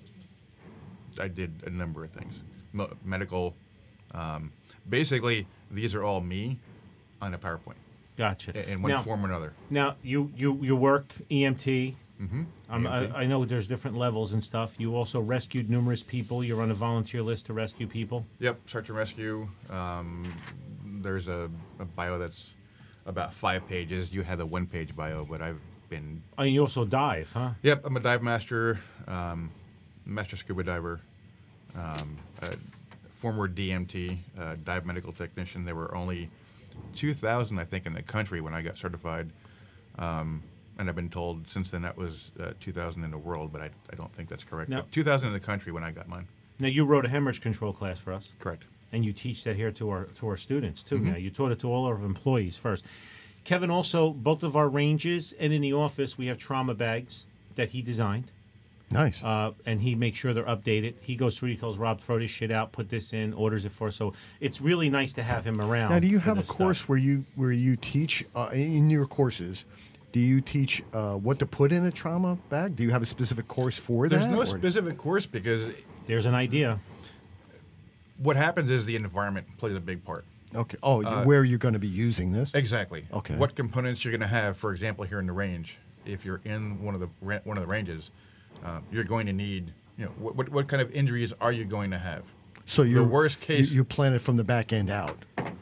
Speaker 4: I did a number of things, Mo- medical. Um, basically, these are all me on a PowerPoint
Speaker 3: Gotcha.
Speaker 4: i- in one
Speaker 3: now,
Speaker 4: form or another.
Speaker 3: Now, you, you, you work E M T.
Speaker 4: Mm-hmm.
Speaker 3: Um, I, I know there's different levels and stuff. You also rescued numerous people. You're on a volunteer list to rescue people.
Speaker 4: Yep, search and rescue. Um, there's a, a bio that's about five pages. You had a one-page bio, but I've been.
Speaker 3: Oh, and you also dive, huh?
Speaker 4: Yep, I'm a dive master, um, master scuba diver, um, a former D M T, uh, dive medical technician. There were only two thousand, I think, in the country when I got certified. Um, and I've been told since then that was uh, two thousand in the world, but I, I don't think that's correct.
Speaker 3: No.
Speaker 4: But two thousand in the country when I got mine.
Speaker 3: Now, you wrote a hemorrhage control class for us.
Speaker 4: Correct.
Speaker 3: And you teach that here to our to our students too.
Speaker 4: Mm-hmm.
Speaker 3: Now, you taught it to all our employees first. Kevin, also both of our ranges and in the office we have trauma bags that he designed,
Speaker 2: Nice.
Speaker 3: uh, and he makes sure they're updated. He goes through, he tells Rob, throw this shit out, put this in, orders it for us. So it's really nice to have him around.
Speaker 2: Now, do you
Speaker 3: for
Speaker 2: have a
Speaker 3: this
Speaker 2: course
Speaker 3: stuff.
Speaker 2: where you where you teach uh, in your courses? Do you teach uh, what to put in a trauma bag? Do you have a specific course for
Speaker 4: There's
Speaker 2: that?
Speaker 4: no
Speaker 2: or-
Speaker 4: specific course because
Speaker 3: There's an idea.
Speaker 4: what happens is the environment plays a big part.
Speaker 2: Okay. Oh,
Speaker 4: Uh,
Speaker 2: where you're going to be using this?
Speaker 4: Exactly.
Speaker 2: Okay.
Speaker 4: What components you're going to have, for example, here in the range. If you're in one of the ra- one of the ranges, uh, you're going to need. You know, what, what what kind of injuries are you going to have?
Speaker 2: So you
Speaker 4: worst case-
Speaker 2: you, you plan it from the back end out.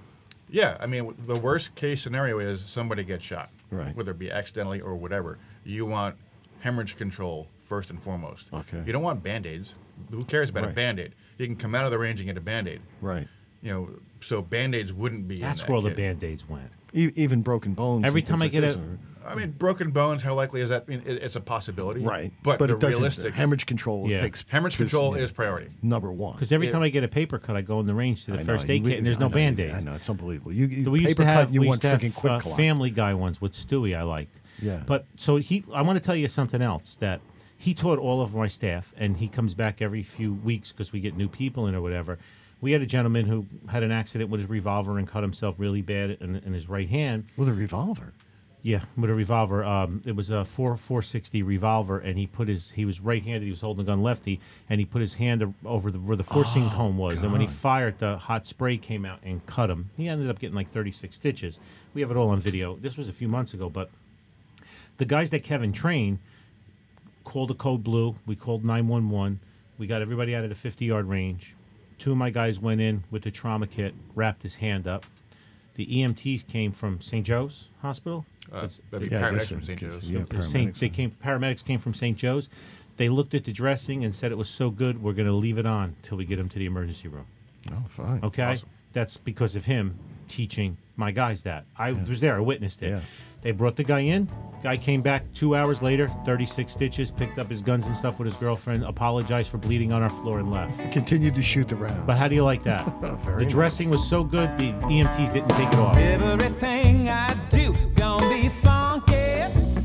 Speaker 4: Yeah, I mean, the worst case scenario is somebody gets shot,
Speaker 2: Right.
Speaker 4: whether it be accidentally or whatever. You want hemorrhage control first and foremost.
Speaker 2: Okay.
Speaker 4: You don't want Band-Aids. Who cares about
Speaker 2: Right.
Speaker 4: a Band-Aid? You can come out of the range and get a Band-Aid.
Speaker 2: Right.
Speaker 4: You know, so Band-Aids wouldn't be
Speaker 3: That's
Speaker 4: in that
Speaker 3: where all the
Speaker 4: kit.
Speaker 3: Band-Aids went.
Speaker 2: E- even broken bones.
Speaker 3: Every
Speaker 2: and
Speaker 3: time
Speaker 2: things
Speaker 3: I
Speaker 2: like
Speaker 3: get
Speaker 2: this
Speaker 3: a-
Speaker 2: are-
Speaker 4: I mean, broken bones, how likely is that? I mean, it, it's a possibility.
Speaker 2: right,
Speaker 4: But,
Speaker 2: but
Speaker 4: the
Speaker 2: it doesn't.
Speaker 4: realistic
Speaker 2: Hemorrhage control
Speaker 3: Yeah.
Speaker 2: takes
Speaker 4: hemorrhage
Speaker 2: because,
Speaker 4: control
Speaker 2: yeah,
Speaker 4: is priority.
Speaker 2: number one.
Speaker 3: Because every
Speaker 4: Yeah.
Speaker 3: time I get a paper cut, I go in the range to the
Speaker 2: I know,
Speaker 3: first aid
Speaker 2: we-
Speaker 3: kit, and there's
Speaker 2: I
Speaker 3: no
Speaker 2: know,
Speaker 3: Band-Aids.
Speaker 2: I know it's unbelievable. You, you
Speaker 3: So we used
Speaker 2: paper
Speaker 3: to have,
Speaker 2: cut, you
Speaker 3: we
Speaker 2: want
Speaker 3: used to
Speaker 2: freaking
Speaker 3: have
Speaker 2: quick
Speaker 3: uh,
Speaker 2: clot.
Speaker 3: Family Guy ones with Stewie I liked.
Speaker 2: Yeah.
Speaker 3: But so he, I want to tell you something else that he taught all of my staff, and he comes back every few weeks because we get new people in or whatever. We had a gentleman who had an accident with his revolver and cut himself really bad in, in his right hand.
Speaker 2: With a revolver.
Speaker 3: Yeah, with a revolver. Um, it was a four four sixty revolver, and he put his he was right-handed. He was holding the gun lefty, and he put his hand o- over the where the forcing
Speaker 2: Oh,
Speaker 3: cone was. And when he
Speaker 2: God.
Speaker 3: fired, the hot spray came out and cut him. He ended up getting like thirty-six stitches. We have it all on video. This was a few months ago, but the guys that Kevin trained called a code blue. We called nine one one. We got everybody out of the fifty-yard range. Two of my guys went in with the trauma kit, wrapped his hand up. The E M Ts came from Saint Joe's Hospital.
Speaker 4: Uh,
Speaker 3: It's-
Speaker 4: that'd be
Speaker 2: Yeah, I
Speaker 4: paramedics
Speaker 2: guess
Speaker 4: from
Speaker 2: it-
Speaker 4: Saint
Speaker 2: guess-
Speaker 4: Joe's.
Speaker 2: yeah.
Speaker 3: it was Saint,
Speaker 2: paramedics,
Speaker 3: they
Speaker 2: yeah.
Speaker 3: came. Paramedics came from Saint Joe's. They looked at the dressing and said it was so good. We're going to leave it on till we get him to the emergency room.
Speaker 2: Oh, fine.
Speaker 3: Okay,
Speaker 4: Awesome.
Speaker 3: that's because of him teaching my guys that. I was there. I witnessed it.
Speaker 2: Yeah.
Speaker 3: They brought the guy in. Guy came back two hours later, thirty-six stitches, picked up his guns and stuff with his girlfriend, apologized for bleeding on our floor, and left.
Speaker 2: Continued to shoot the rounds.
Speaker 3: But how do you like that?
Speaker 2: Very
Speaker 3: The dressing was so good, the E M Ts didn't take it off.
Speaker 8: Everything I do gonna be funky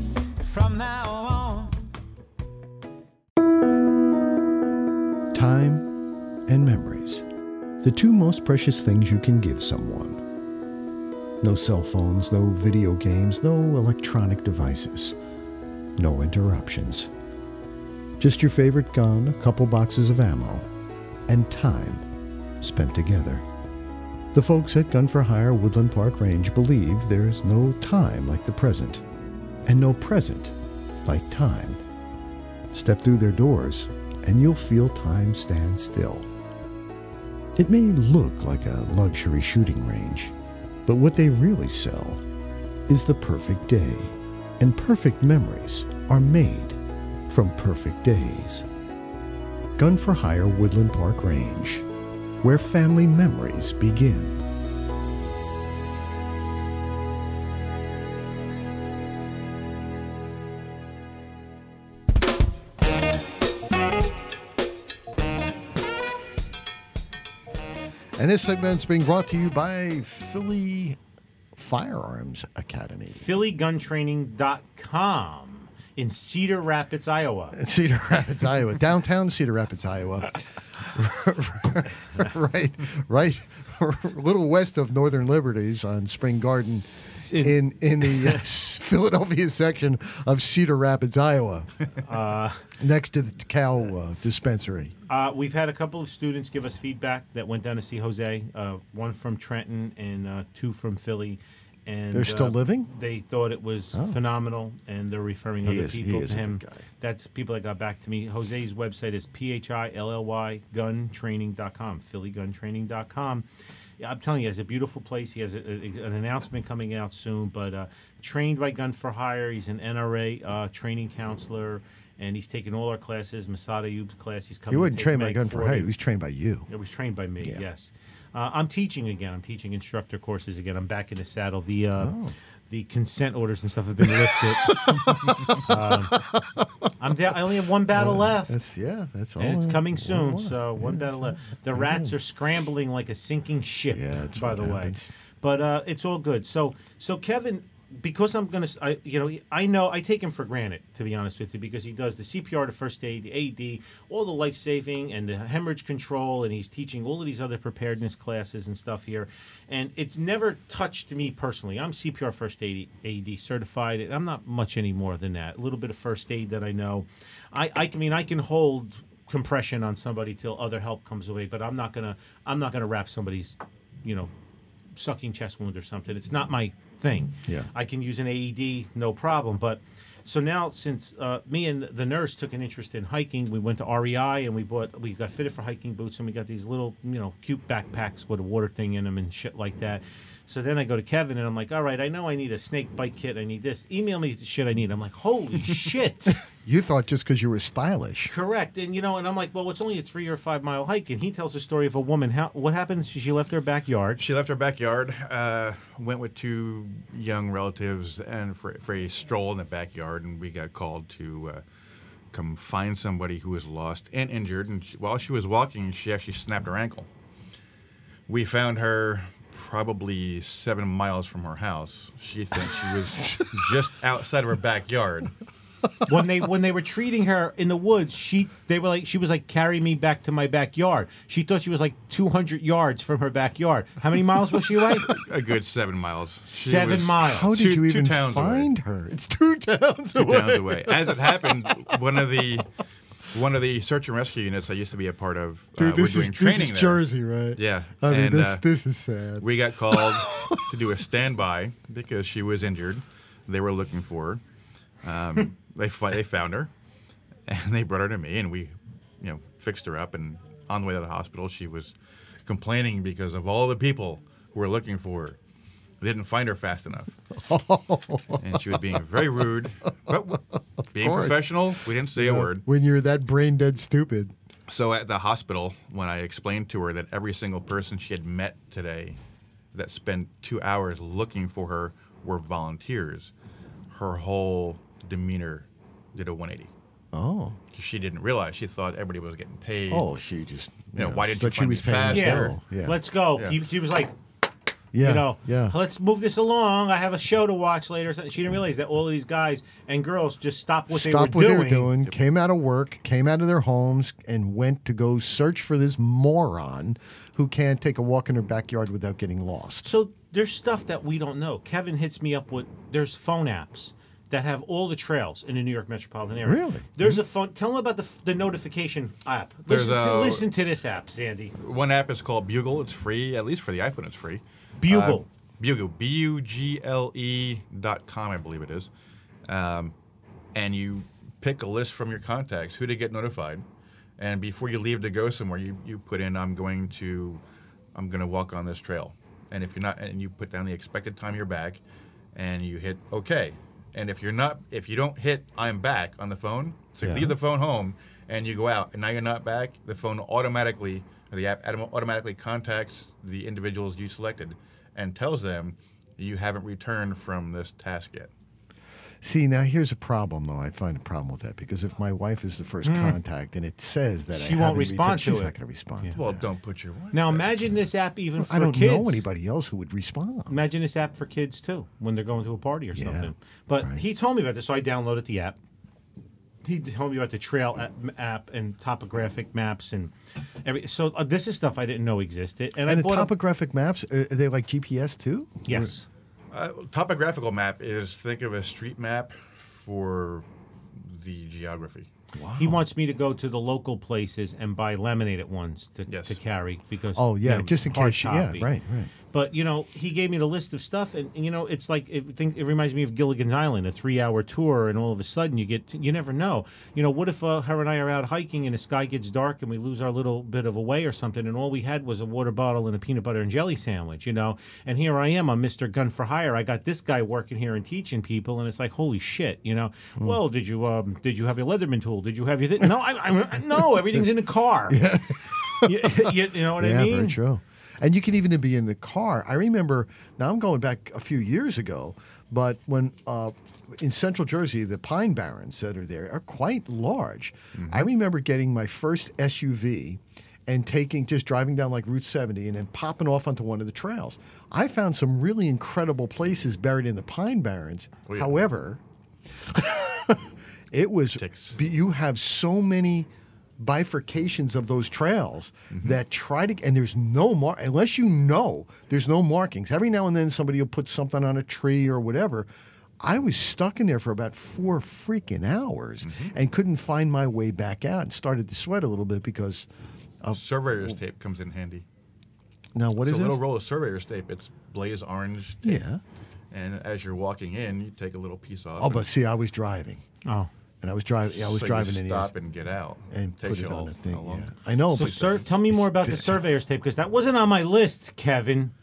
Speaker 8: from now on.
Speaker 2: Time and memories. The two most precious things you can give someone. No cell phones, no video games, no electronic devices. No interruptions. Just your favorite gun, a couple boxes of ammo, and time spent together. The folks at Gun for Hire Woodland Park Range believe there's no time like the present, and no present like time. Step through their doors,
Speaker 9: and you'll feel time stand still. It may look like a luxury shooting range, but what they really sell is the perfect day, and perfect memories are made from perfect days. Gun for Hire Woodland Park Range, where family memories begin.
Speaker 2: And this segment's being brought to you by Philly Firearms Academy.
Speaker 3: Philly Gun Training dot com in Cedar Rapids, Iowa.
Speaker 2: Cedar Rapids, Iowa. Downtown Cedar Rapids, Iowa. right, right, a little west of Northern Liberties on Spring Garden in in the uh, Philadelphia section of Cedar Rapids, Iowa,
Speaker 3: Uh,
Speaker 2: next to the cow uh, dispensary.
Speaker 3: Uh, we've had a couple of students give us feedback that went down to see Jose, uh, one from Trenton and uh, two from Philly. And
Speaker 2: They're still
Speaker 3: uh,
Speaker 2: living?
Speaker 3: They thought it was
Speaker 2: Oh.
Speaker 3: phenomenal, and they're referring
Speaker 2: He
Speaker 3: other
Speaker 2: is- he
Speaker 3: people
Speaker 2: is
Speaker 3: to
Speaker 2: a
Speaker 3: him.
Speaker 2: good guy.
Speaker 3: That's people that got back to me. Jose's website is P H I L L Y gun training dot com, Philly gun training dot com. Yeah, I'm telling you, it's a beautiful place. He has a, a, an announcement coming out soon, but uh, trained by Gun for Hire. He's an N R A uh, training counselor, and he's taken all our classes. Masada Ayub's class. He's coming.
Speaker 2: He
Speaker 3: to
Speaker 2: wasn't
Speaker 3: take
Speaker 2: trained by
Speaker 3: Meg
Speaker 2: Gun for
Speaker 3: forty.
Speaker 2: Hire. He was trained by you.
Speaker 3: It was trained by me,
Speaker 2: Yeah.
Speaker 3: yes. Uh, I'm teaching again. I'm teaching instructor courses again. I'm back in the saddle. The uh,
Speaker 2: Oh.
Speaker 3: the consent orders and stuff have been lifted. um, I'm down. I only have one battle left.
Speaker 2: That's yeah. That's all.
Speaker 3: And it's
Speaker 2: I-
Speaker 3: coming
Speaker 2: all I
Speaker 3: soon,
Speaker 2: want.
Speaker 3: so one
Speaker 2: Yeah,
Speaker 3: battle
Speaker 2: that's
Speaker 3: left. The rats are scrambling like a sinking ship,
Speaker 2: Yeah, that's
Speaker 3: by
Speaker 2: what
Speaker 3: the way.
Speaker 2: happens.
Speaker 3: But uh, it's all good. So, so Kevin, because I'm gonna, I, you know, I know I take him for granted, to be honest with you, because he does the C P R, the first aid, the A E D, all the life saving, and the hemorrhage control, and he's teaching all of these other preparedness classes and stuff here, and it's never touched me personally. I'm C P R first aid A E D certified. And I'm not much any more than that. A little bit of first aid that I know. I, I mean, I can hold compression on somebody till other help comes away, but I'm not gonna, I'm not gonna wrap somebody's, you know, sucking chest wound or something. It's not my thing.
Speaker 2: Yeah.
Speaker 3: I can use an A E D, no problem. But so now, since uh, me and the nurse took an interest in hiking, we went to R E I and we bought, we got fitted for hiking boots, and we got these little, you know, cute backpacks with a water thing in them and shit like that. So then I go to Kevin and I'm like, all right, I know I need a snake bite kit. I need this. Email me the shit I need. I'm like, holy shit.
Speaker 2: You thought just because you were stylish.
Speaker 3: Correct. And, you know, and I'm like, well, it's only a three or five mile hike. And he tells the story of a woman. How What happened? She, she left her backyard.
Speaker 4: She left her backyard, uh, went with two young relatives and for, for a stroll in the backyard, and we got called to uh, come find somebody who was lost and injured. And she, while she was walking, she actually snapped her ankle. We found her probably seven miles from her house. She thinks she was just outside of her backyard.
Speaker 3: when they when they were treating her in the woods, she they were like she was like carry me back to my backyard. She thought she was like two hundred yards from her backyard. How many miles was she away?
Speaker 4: A good seven miles. She
Speaker 3: Seven
Speaker 4: was
Speaker 3: miles.
Speaker 2: How did
Speaker 4: two-
Speaker 2: you
Speaker 4: two
Speaker 2: even
Speaker 4: towns away.
Speaker 2: find her? It's two towns
Speaker 4: Two
Speaker 2: away.
Speaker 4: towns away. As it happened, one of the one of the search and rescue units I used to be a part of, uh,
Speaker 2: Dude, this
Speaker 4: we're
Speaker 2: is
Speaker 4: doing
Speaker 2: this
Speaker 4: training
Speaker 2: is
Speaker 4: there.
Speaker 2: Jersey, right?
Speaker 4: Yeah.
Speaker 2: I mean,
Speaker 4: and,
Speaker 2: this
Speaker 4: uh,
Speaker 2: this is sad.
Speaker 4: we got called to do a standby because she was injured. They were looking for her. Um, they fi- they found her, and they brought her to me, and we, you know, fixed her up. And on the way to the hospital, she was complaining because of all the people who were looking for her. They didn't find her fast enough, and she was being very rude. But w- being
Speaker 2: course.
Speaker 4: professional, we didn't say a
Speaker 2: Yeah,
Speaker 4: word.
Speaker 2: When you're that brain dead stupid.
Speaker 4: So at the hospital, when I explained to her that every single person she had met today that spent two hours looking for her were volunteers, her whole demeanor did a one eighty.
Speaker 2: Oh.
Speaker 4: 'Cause she didn't realize. She thought everybody was getting paid.
Speaker 2: Oh, she just.
Speaker 4: You know, why didn't you
Speaker 2: thought she
Speaker 4: find
Speaker 2: was
Speaker 4: me
Speaker 2: paying
Speaker 4: fast?
Speaker 2: his
Speaker 3: Yeah.
Speaker 2: bill. Yeah.
Speaker 3: Let's go.
Speaker 4: Yeah.
Speaker 3: He, she was like,
Speaker 2: yeah.
Speaker 3: you know,
Speaker 2: Yeah.
Speaker 3: let's move this along. I have a show to watch later. She didn't realize that all of these guys and girls just stopped what
Speaker 2: Stopped
Speaker 3: they were
Speaker 2: what
Speaker 3: doing.
Speaker 2: they were doing, came out of work, came out of their homes, and went to go search for this moron who can't take a walk in her backyard without getting lost.
Speaker 3: So there's stuff that we don't know. Kevin hits me up with, there's phone apps that have all the trails in the New York metropolitan area.
Speaker 2: Really?
Speaker 3: There's a phone. Tell them about the, the notification app.
Speaker 4: There's
Speaker 3: Listen, to,
Speaker 4: a-
Speaker 3: listen to this app, Sandy.
Speaker 4: One app is called Bugle. It's free, at least for the iPhone. It's free.
Speaker 3: Bugle.
Speaker 4: Uh, Bugle. B U G L E dot com, I believe it is. Um, and you pick a list from your contacts who to get notified. And before you leave to go somewhere, you, you put in, I'm going to, I'm going to walk on this trail. And if you're not, and you put down the expected time you're back, and you hit OK. And if you're not, if you don't hit I'm back on the phone, so you
Speaker 2: Yeah.
Speaker 4: leave the phone home and you go out, and now you're not back, the phone automatically, or the app autom- automatically contacts the individuals you selected and tells them you haven't returned from this task yet.
Speaker 2: See, now here's a problem, though. I find a problem with that because if my wife is the first
Speaker 3: Mm.
Speaker 2: contact and it says that I
Speaker 3: She won't
Speaker 2: haven't
Speaker 3: respond
Speaker 2: returned,
Speaker 3: to
Speaker 2: she's
Speaker 3: it.
Speaker 2: not going to respond.
Speaker 3: Yeah.
Speaker 2: to
Speaker 4: Well,
Speaker 2: that.
Speaker 4: don't put your wife
Speaker 3: Now
Speaker 4: there.
Speaker 3: imagine this app even for
Speaker 2: I don't
Speaker 3: kids.
Speaker 2: know anybody else who would respond.
Speaker 3: Imagine this app for kids too when they're going to a party or
Speaker 2: Yeah,
Speaker 3: something. But
Speaker 2: right.
Speaker 3: he told me about this, so I downloaded the app. He told me about the trail app, app and topographic maps and every. So uh, this is stuff I didn't know existed. And,
Speaker 2: And
Speaker 3: I
Speaker 2: the
Speaker 3: bought a-
Speaker 2: topographic maps, uh, are they like G P S too?
Speaker 3: Yes.
Speaker 4: Uh, topographical map is, think of a street map for the geography.
Speaker 2: Wow.
Speaker 3: He wants me to go to the local places and buy laminated ones to,
Speaker 4: Yes.
Speaker 3: to carry because
Speaker 2: Oh, yeah,
Speaker 3: you know,
Speaker 2: just in
Speaker 3: hard
Speaker 2: case you- yeah,
Speaker 3: copy.
Speaker 2: right, right.
Speaker 3: But you know, he gave me the list of stuff, and, and, you know, it's like it, think, it reminds me of Gilligan's Island, a three-hour tour, and all of a sudden you get you never know. You know, what if uh, her and I are out hiking and the sky gets dark and we lose our little bit of a way or something, and all we had was a water bottle and a peanut butter and jelly sandwich, you know? And here I am, I'm Mister Gun for Hire. I got this guy working here and teaching people, and it's like, holy shit, you know?
Speaker 2: Hmm.
Speaker 3: Well, did you um, did you have your Leatherman tool? Did you have your th- no? I, I no, everything's in the car. Yeah. you, you, you know what
Speaker 2: yeah,
Speaker 3: I mean?
Speaker 2: very true. And you can even be in the car. I remember, now I'm going back a few years ago, but when uh, in Central Jersey, the Pine Barrens that are there are quite large. I remember getting my first S U V and taking, just driving down like Route seventy and then popping off onto one of the trails. I found some really incredible places buried in the Pine Barrens.
Speaker 4: Oh, yeah.
Speaker 2: However, it was,
Speaker 4: Ticks.
Speaker 2: you have so many bifurcations of those trails that try to, and there's no mark, unless you know, there's no markings. Every now and then somebody will put something on a tree or whatever. I was stuck in there for about four freaking hours and couldn't find my way back out and started to sweat a little bit because of,
Speaker 4: Surveyor's tape comes in handy.
Speaker 2: now what
Speaker 4: It's
Speaker 2: is
Speaker 4: a little
Speaker 2: it?
Speaker 4: roll of surveyor's tape. It's blaze orange tape.
Speaker 2: Yeah.
Speaker 4: And as you're walking in, you take a little piece off.
Speaker 2: Oh,
Speaker 4: and-
Speaker 2: but see, I was driving.
Speaker 3: Oh.
Speaker 2: And I was driving, I was
Speaker 4: so
Speaker 2: driving
Speaker 4: you
Speaker 2: in the
Speaker 4: stop and get out.
Speaker 2: and
Speaker 4: Takes
Speaker 2: put
Speaker 4: you
Speaker 2: it on
Speaker 4: all
Speaker 2: the thing.
Speaker 4: along.
Speaker 2: Yeah. I know.
Speaker 3: So,
Speaker 2: but
Speaker 3: sir, tell me more about the
Speaker 2: It's-
Speaker 3: surveyor's tape because that wasn't on my list, Kevin.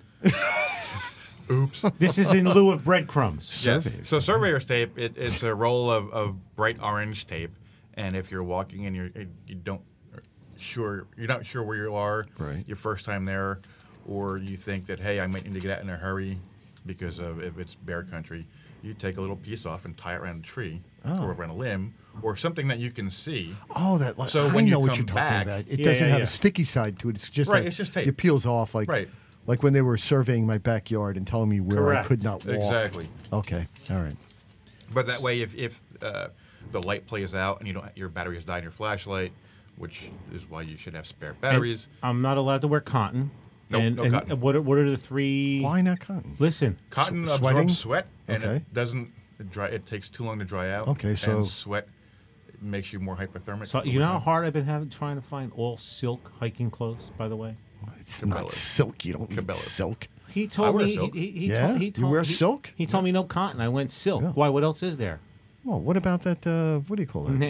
Speaker 4: Oops.
Speaker 3: This is in lieu of breadcrumbs.
Speaker 4: Yes.
Speaker 2: Surveyor's
Speaker 4: So surveyor's tape, it, it's a roll of, of bright orange tape, and if you're walking and you're you don't sure you're not sure where you are,
Speaker 2: Right.
Speaker 4: your first time there, or you think that hey I might need to get out in a hurry because of if it's bear country, you take a little piece off and tie it around a tree
Speaker 2: Oh.
Speaker 4: or around a limb or something that you can see.
Speaker 2: Oh, that. Like,
Speaker 4: So
Speaker 2: I
Speaker 4: when you
Speaker 2: know what
Speaker 4: come
Speaker 2: you're talking
Speaker 4: back-
Speaker 2: about. It
Speaker 3: Yeah,
Speaker 2: doesn't
Speaker 3: yeah,
Speaker 2: have
Speaker 3: yeah.
Speaker 2: a sticky side to it. It's just
Speaker 4: Right,
Speaker 2: like-
Speaker 4: it's just tape.
Speaker 2: It peels off like
Speaker 4: Right.
Speaker 2: like when they were surveying my backyard and telling me where
Speaker 3: Correct.
Speaker 2: I could not walk.
Speaker 4: Exactly.
Speaker 2: Okay. All right.
Speaker 4: But that way, if, if uh, the light plays out and you don't your battery has died in your flashlight, which is why you should have spare
Speaker 3: And
Speaker 4: batteries.
Speaker 3: I'm not allowed to wear cotton.
Speaker 4: Nope,
Speaker 3: and,
Speaker 4: no
Speaker 3: and
Speaker 4: cotton.
Speaker 3: What are, what are the three?
Speaker 2: Why not cotton?
Speaker 3: Listen,
Speaker 4: Cotton
Speaker 2: S- sweating?
Speaker 4: absorbs sweat, and
Speaker 2: Okay.
Speaker 4: it doesn't dry. It takes too long to dry out.
Speaker 2: Okay, so-
Speaker 4: and sweat makes you more hypothermic.
Speaker 3: so you know how hard I've been having trying to find all silk hiking clothes. By the way,
Speaker 2: It's not
Speaker 4: Cabela's.
Speaker 2: silk. You don't need
Speaker 4: Cabela's.
Speaker 2: silk.
Speaker 3: he told
Speaker 4: wear
Speaker 3: me.
Speaker 4: silk.
Speaker 3: He, he, he
Speaker 2: Yeah?
Speaker 3: told, he
Speaker 2: You
Speaker 3: told,
Speaker 2: wear
Speaker 3: he-
Speaker 2: silk?
Speaker 3: He told me no cotton. I went silk.
Speaker 2: Yeah.
Speaker 3: Why? What else is there?
Speaker 2: Well, what about that? Uh, what do you call it?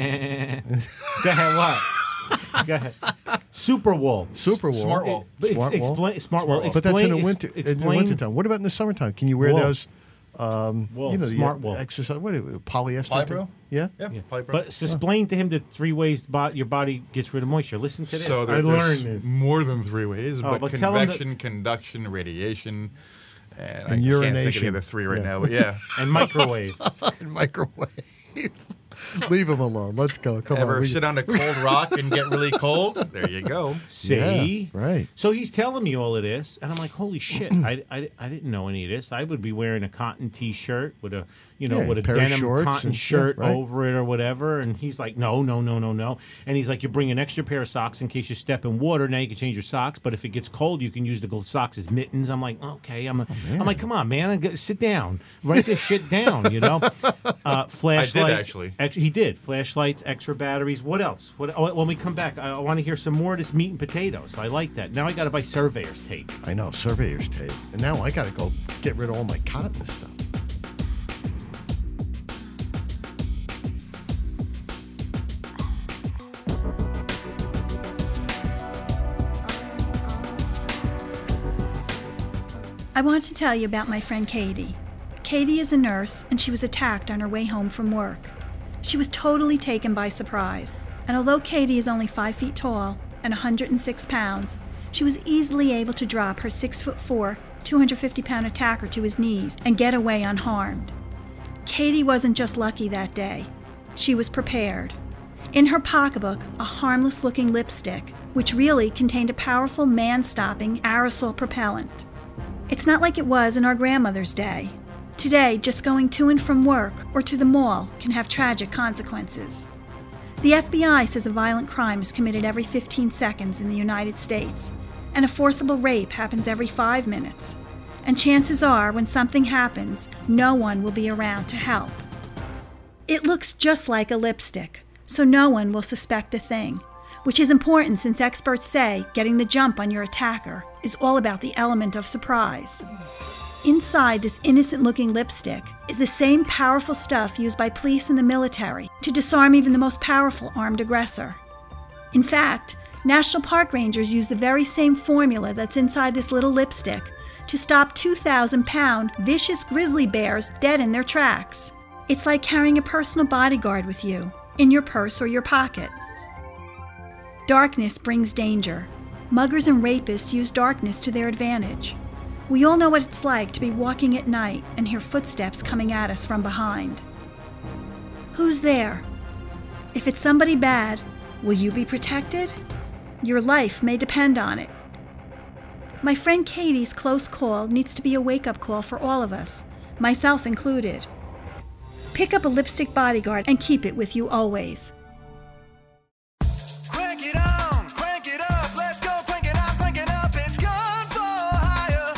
Speaker 3: Go ahead. What? Go ahead. Super wool.
Speaker 2: Super wool.
Speaker 4: Smart wool.
Speaker 3: But
Speaker 2: Smart
Speaker 3: ex-
Speaker 2: wool.
Speaker 3: explain, smart wool.
Speaker 2: But that's in the
Speaker 3: Explain-
Speaker 2: winter.
Speaker 3: ex-
Speaker 2: In the
Speaker 3: explain-
Speaker 2: wintertime. What about in the summertime? Can you wear
Speaker 3: Wool.
Speaker 2: those? Um,
Speaker 3: Wool,
Speaker 2: you know, the
Speaker 3: smart
Speaker 2: uh,
Speaker 3: wool.
Speaker 2: exercise. What is it? Polyester.
Speaker 4: Polybro?
Speaker 2: Yeah.
Speaker 4: Yeah,
Speaker 3: Yeah.
Speaker 4: polypropylene.
Speaker 3: But s- explain to him the three ways bo- your body gets rid of moisture. Listen to this.
Speaker 4: So there,
Speaker 3: I
Speaker 4: there's
Speaker 3: learned this.
Speaker 4: more than three ways,
Speaker 3: Oh,
Speaker 4: but,
Speaker 3: but tell 'em that-
Speaker 4: convection, conduction, radiation, and, I
Speaker 2: And
Speaker 4: can't think of the
Speaker 2: urination.
Speaker 4: other three right
Speaker 2: Yeah.
Speaker 4: now. But yeah,
Speaker 3: And microwave.
Speaker 2: Microwave. Leave him alone. Let's go. Come
Speaker 4: ever
Speaker 2: on. We-
Speaker 4: sit on a cold rock and get really cold? There you go.
Speaker 3: See?
Speaker 2: Yeah, right.
Speaker 3: So he's telling me all of this, and I'm like, holy shit, I, I, I didn't know any of this. I would be wearing a cotton T-shirt with a, you know,
Speaker 2: Yeah,
Speaker 3: with a
Speaker 2: pair of
Speaker 3: denim
Speaker 2: shorts
Speaker 3: cotton
Speaker 2: and- yeah,
Speaker 3: shirt
Speaker 2: right.
Speaker 3: over it or whatever. And he's like, no, no, no, no, no. And he's like, you bring an extra pair of socks in case you step in water. Now you can change your socks, but if it gets cold, you can use the gold socks as mittens. I'm like, okay. I'm, a, I'm like, come on, man, I got- sit down, write this shit down, you know. Uh, flashlights.
Speaker 4: actually.
Speaker 3: Actually, he did. Flashlights, extra batteries. What else? What? Oh, when we come back, I, I want to hear some more of this meat and potatoes. I like that. Now I got to buy surveyor's tape.
Speaker 2: I know, surveyor's tape. And now I got to go get rid of all my cotton stuff.
Speaker 1: I want to tell you about my friend Katie. Katie is a nurse, and she was attacked on her way home from work. She was totally taken by surprise, and although Katie is only five feet tall and one hundred six pounds, she was easily able to drop her six foot four, two hundred fifty pound attacker to his knees and get away unharmed. Katie wasn't just lucky that day. She was prepared. In her pocketbook, a harmless-looking lipstick, which really contained a powerful man-stopping aerosol propellant. It's not like it was in our grandmother's day. Today, just going to and from work or to the mall can have tragic consequences. The F B I says a violent crime is committed every fifteen seconds in the United States, and a forcible rape happens every five minutes. And chances are, when something happens, no one will be around to help. It looks just like a lipstick, so no one will suspect a thing, which is important since experts say getting the jump on your attacker is all about the element of surprise. Inside this innocent-looking lipstick is the same powerful stuff used by police and the military to disarm even the most powerful armed aggressor. In fact, National Park Rangers use the very same formula that's inside this little lipstick to stop two thousand pound vicious grizzly bears dead in their tracks. It's like carrying a personal bodyguard with you, in your purse or your pocket. Darkness brings danger. Muggers and rapists use darkness to their advantage. We all know what it's like to be walking at night and hear footsteps coming at us from behind. Who's there? If it's somebody bad, will you be protected? Your life may depend on it. My friend Katie's close call needs to be a wake-up call for all of us, myself included. Pick up a lipstick bodyguard and keep it with you always.
Speaker 10: Crank it on, crank it up, let's go, crank it on, crank it up, it's Gun for Hire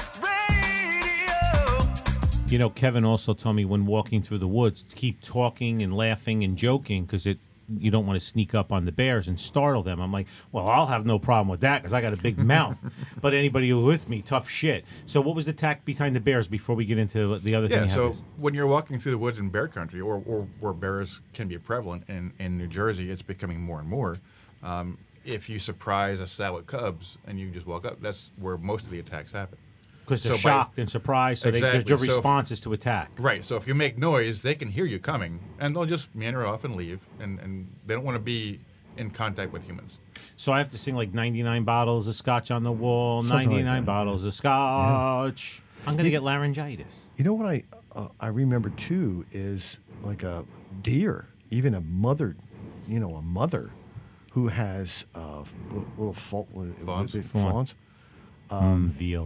Speaker 10: Radio.
Speaker 3: You know, Kevin also told me when walking through the woods to keep talking and laughing and joking because it you don't want to sneak up on the bears and startle them. I'm like, well, I'll have no problem with that because I got a big mouth. But anybody who with me, tough shit. So what was the tack behind the bears before we get into the other
Speaker 4: Yeah,
Speaker 3: thing?
Speaker 4: so
Speaker 3: happens?
Speaker 4: when you're walking through the woods in bear country, or, or where bears can be prevalent, in, in New Jersey, it's becoming more and more. Um, if you surprise a sow with cubs and you just walk up, that's where most of the attacks happen.
Speaker 3: Because they're
Speaker 4: So by-
Speaker 3: shocked and surprised, so
Speaker 4: Exactly.
Speaker 3: they, their
Speaker 4: So if-
Speaker 3: response is to attack.
Speaker 4: Right. So if you make noise, they can hear you coming, and they'll just meander off and leave, and, and they don't want to be in contact with humans.
Speaker 3: So I have to sing like ninety-nine bottles of scotch on the wall,
Speaker 2: Something like
Speaker 3: ninety-nine
Speaker 2: that.
Speaker 3: bottles of scotch. I'm going to get laryngitis.
Speaker 2: You know what I uh, I remember too is like a deer, even a mother, you know, a mother who has uh, little, little fault with
Speaker 4: Fawns?
Speaker 2: with
Speaker 3: Fawn.
Speaker 2: fawns.
Speaker 3: Um, veal.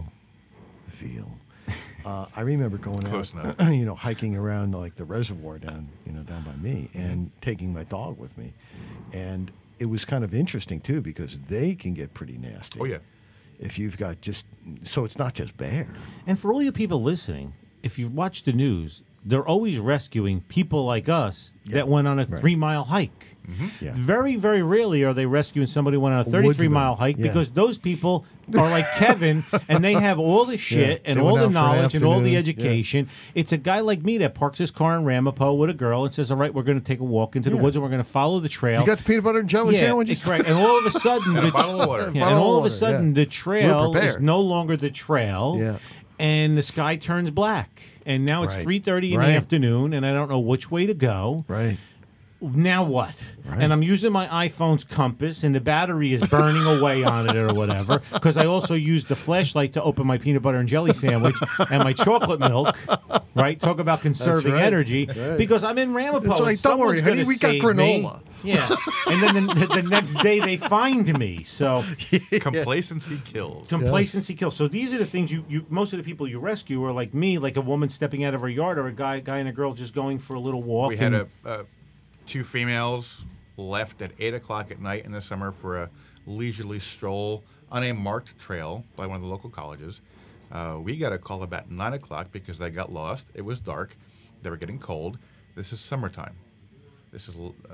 Speaker 2: Veal. Uh, I remember going
Speaker 4: Close
Speaker 2: out,
Speaker 4: enough.
Speaker 2: you know, hiking around like the reservoir down, you know, down by me, and taking my dog with me, and it was kind of interesting too because they can get pretty nasty.
Speaker 4: Oh, yeah.
Speaker 2: If you've got just so it's not just bear.
Speaker 3: And for all you people listening, if you watch the news, they're always rescuing people like us that went on a
Speaker 2: Right.
Speaker 3: three-mile hike.
Speaker 2: Yeah.
Speaker 3: Very, very rarely are they rescuing somebody who went on a thirty-three mile
Speaker 2: woodsman,
Speaker 3: hike
Speaker 2: yeah.
Speaker 3: because those people are like Kevin and they have all the shit
Speaker 2: Yeah,
Speaker 3: and
Speaker 2: they
Speaker 3: all
Speaker 2: went
Speaker 3: the
Speaker 2: out for an
Speaker 3: knowledge and all the
Speaker 2: afternoon, yeah.
Speaker 3: education. It's a guy like me that parks his car in Ramapo with a girl and says, all right, we're going to take a walk into the
Speaker 2: Yeah.
Speaker 3: woods and we're going to follow the trail.
Speaker 2: You got the peanut butter and jelly
Speaker 3: yeah,
Speaker 2: sandwiches.
Speaker 3: correct. And all of a sudden,
Speaker 4: And a
Speaker 3: the
Speaker 4: bottle of water.
Speaker 3: yeah,
Speaker 2: Bottle
Speaker 3: and
Speaker 2: of
Speaker 3: all of a
Speaker 2: water,
Speaker 3: sudden,
Speaker 2: yeah.
Speaker 3: the trail is
Speaker 2: prepared.
Speaker 3: no longer the trail,
Speaker 2: Yeah.
Speaker 3: and the sky turns black. And now it's
Speaker 2: Right.
Speaker 3: three thirty in
Speaker 2: Right.
Speaker 3: the afternoon, and I don't know which way to go.
Speaker 2: Right.
Speaker 3: Now what?
Speaker 2: Right.
Speaker 3: And I'm using my iPhone's compass, and the battery is burning away on it or whatever. Because I also used the flashlight to open my peanut butter and jelly sandwich and my chocolate milk. Right? Talk about conserving
Speaker 2: right.
Speaker 3: energy.
Speaker 2: Right.
Speaker 3: Because I'm in Ramapo.
Speaker 2: It's like, don't worry,
Speaker 3: someone's
Speaker 2: honey,
Speaker 3: gonna
Speaker 2: we got
Speaker 3: save me.
Speaker 2: granola.
Speaker 3: Yeah. And then the, the next day they find me. So
Speaker 4: Complacency kills.
Speaker 3: complacency kills. So these are the things you, you most of the people you rescue are like me, like a woman stepping out of her yard or a guy guy and a girl just going for a little walk.
Speaker 4: We had
Speaker 3: and-
Speaker 4: a, uh, two females left at eight o'clock at night in the summer for a leisurely stroll on a marked trail by one of the local colleges. Uh, we got a call about nine o'clock because they got lost. It was dark. They were getting cold. This is summertime. This is, uh,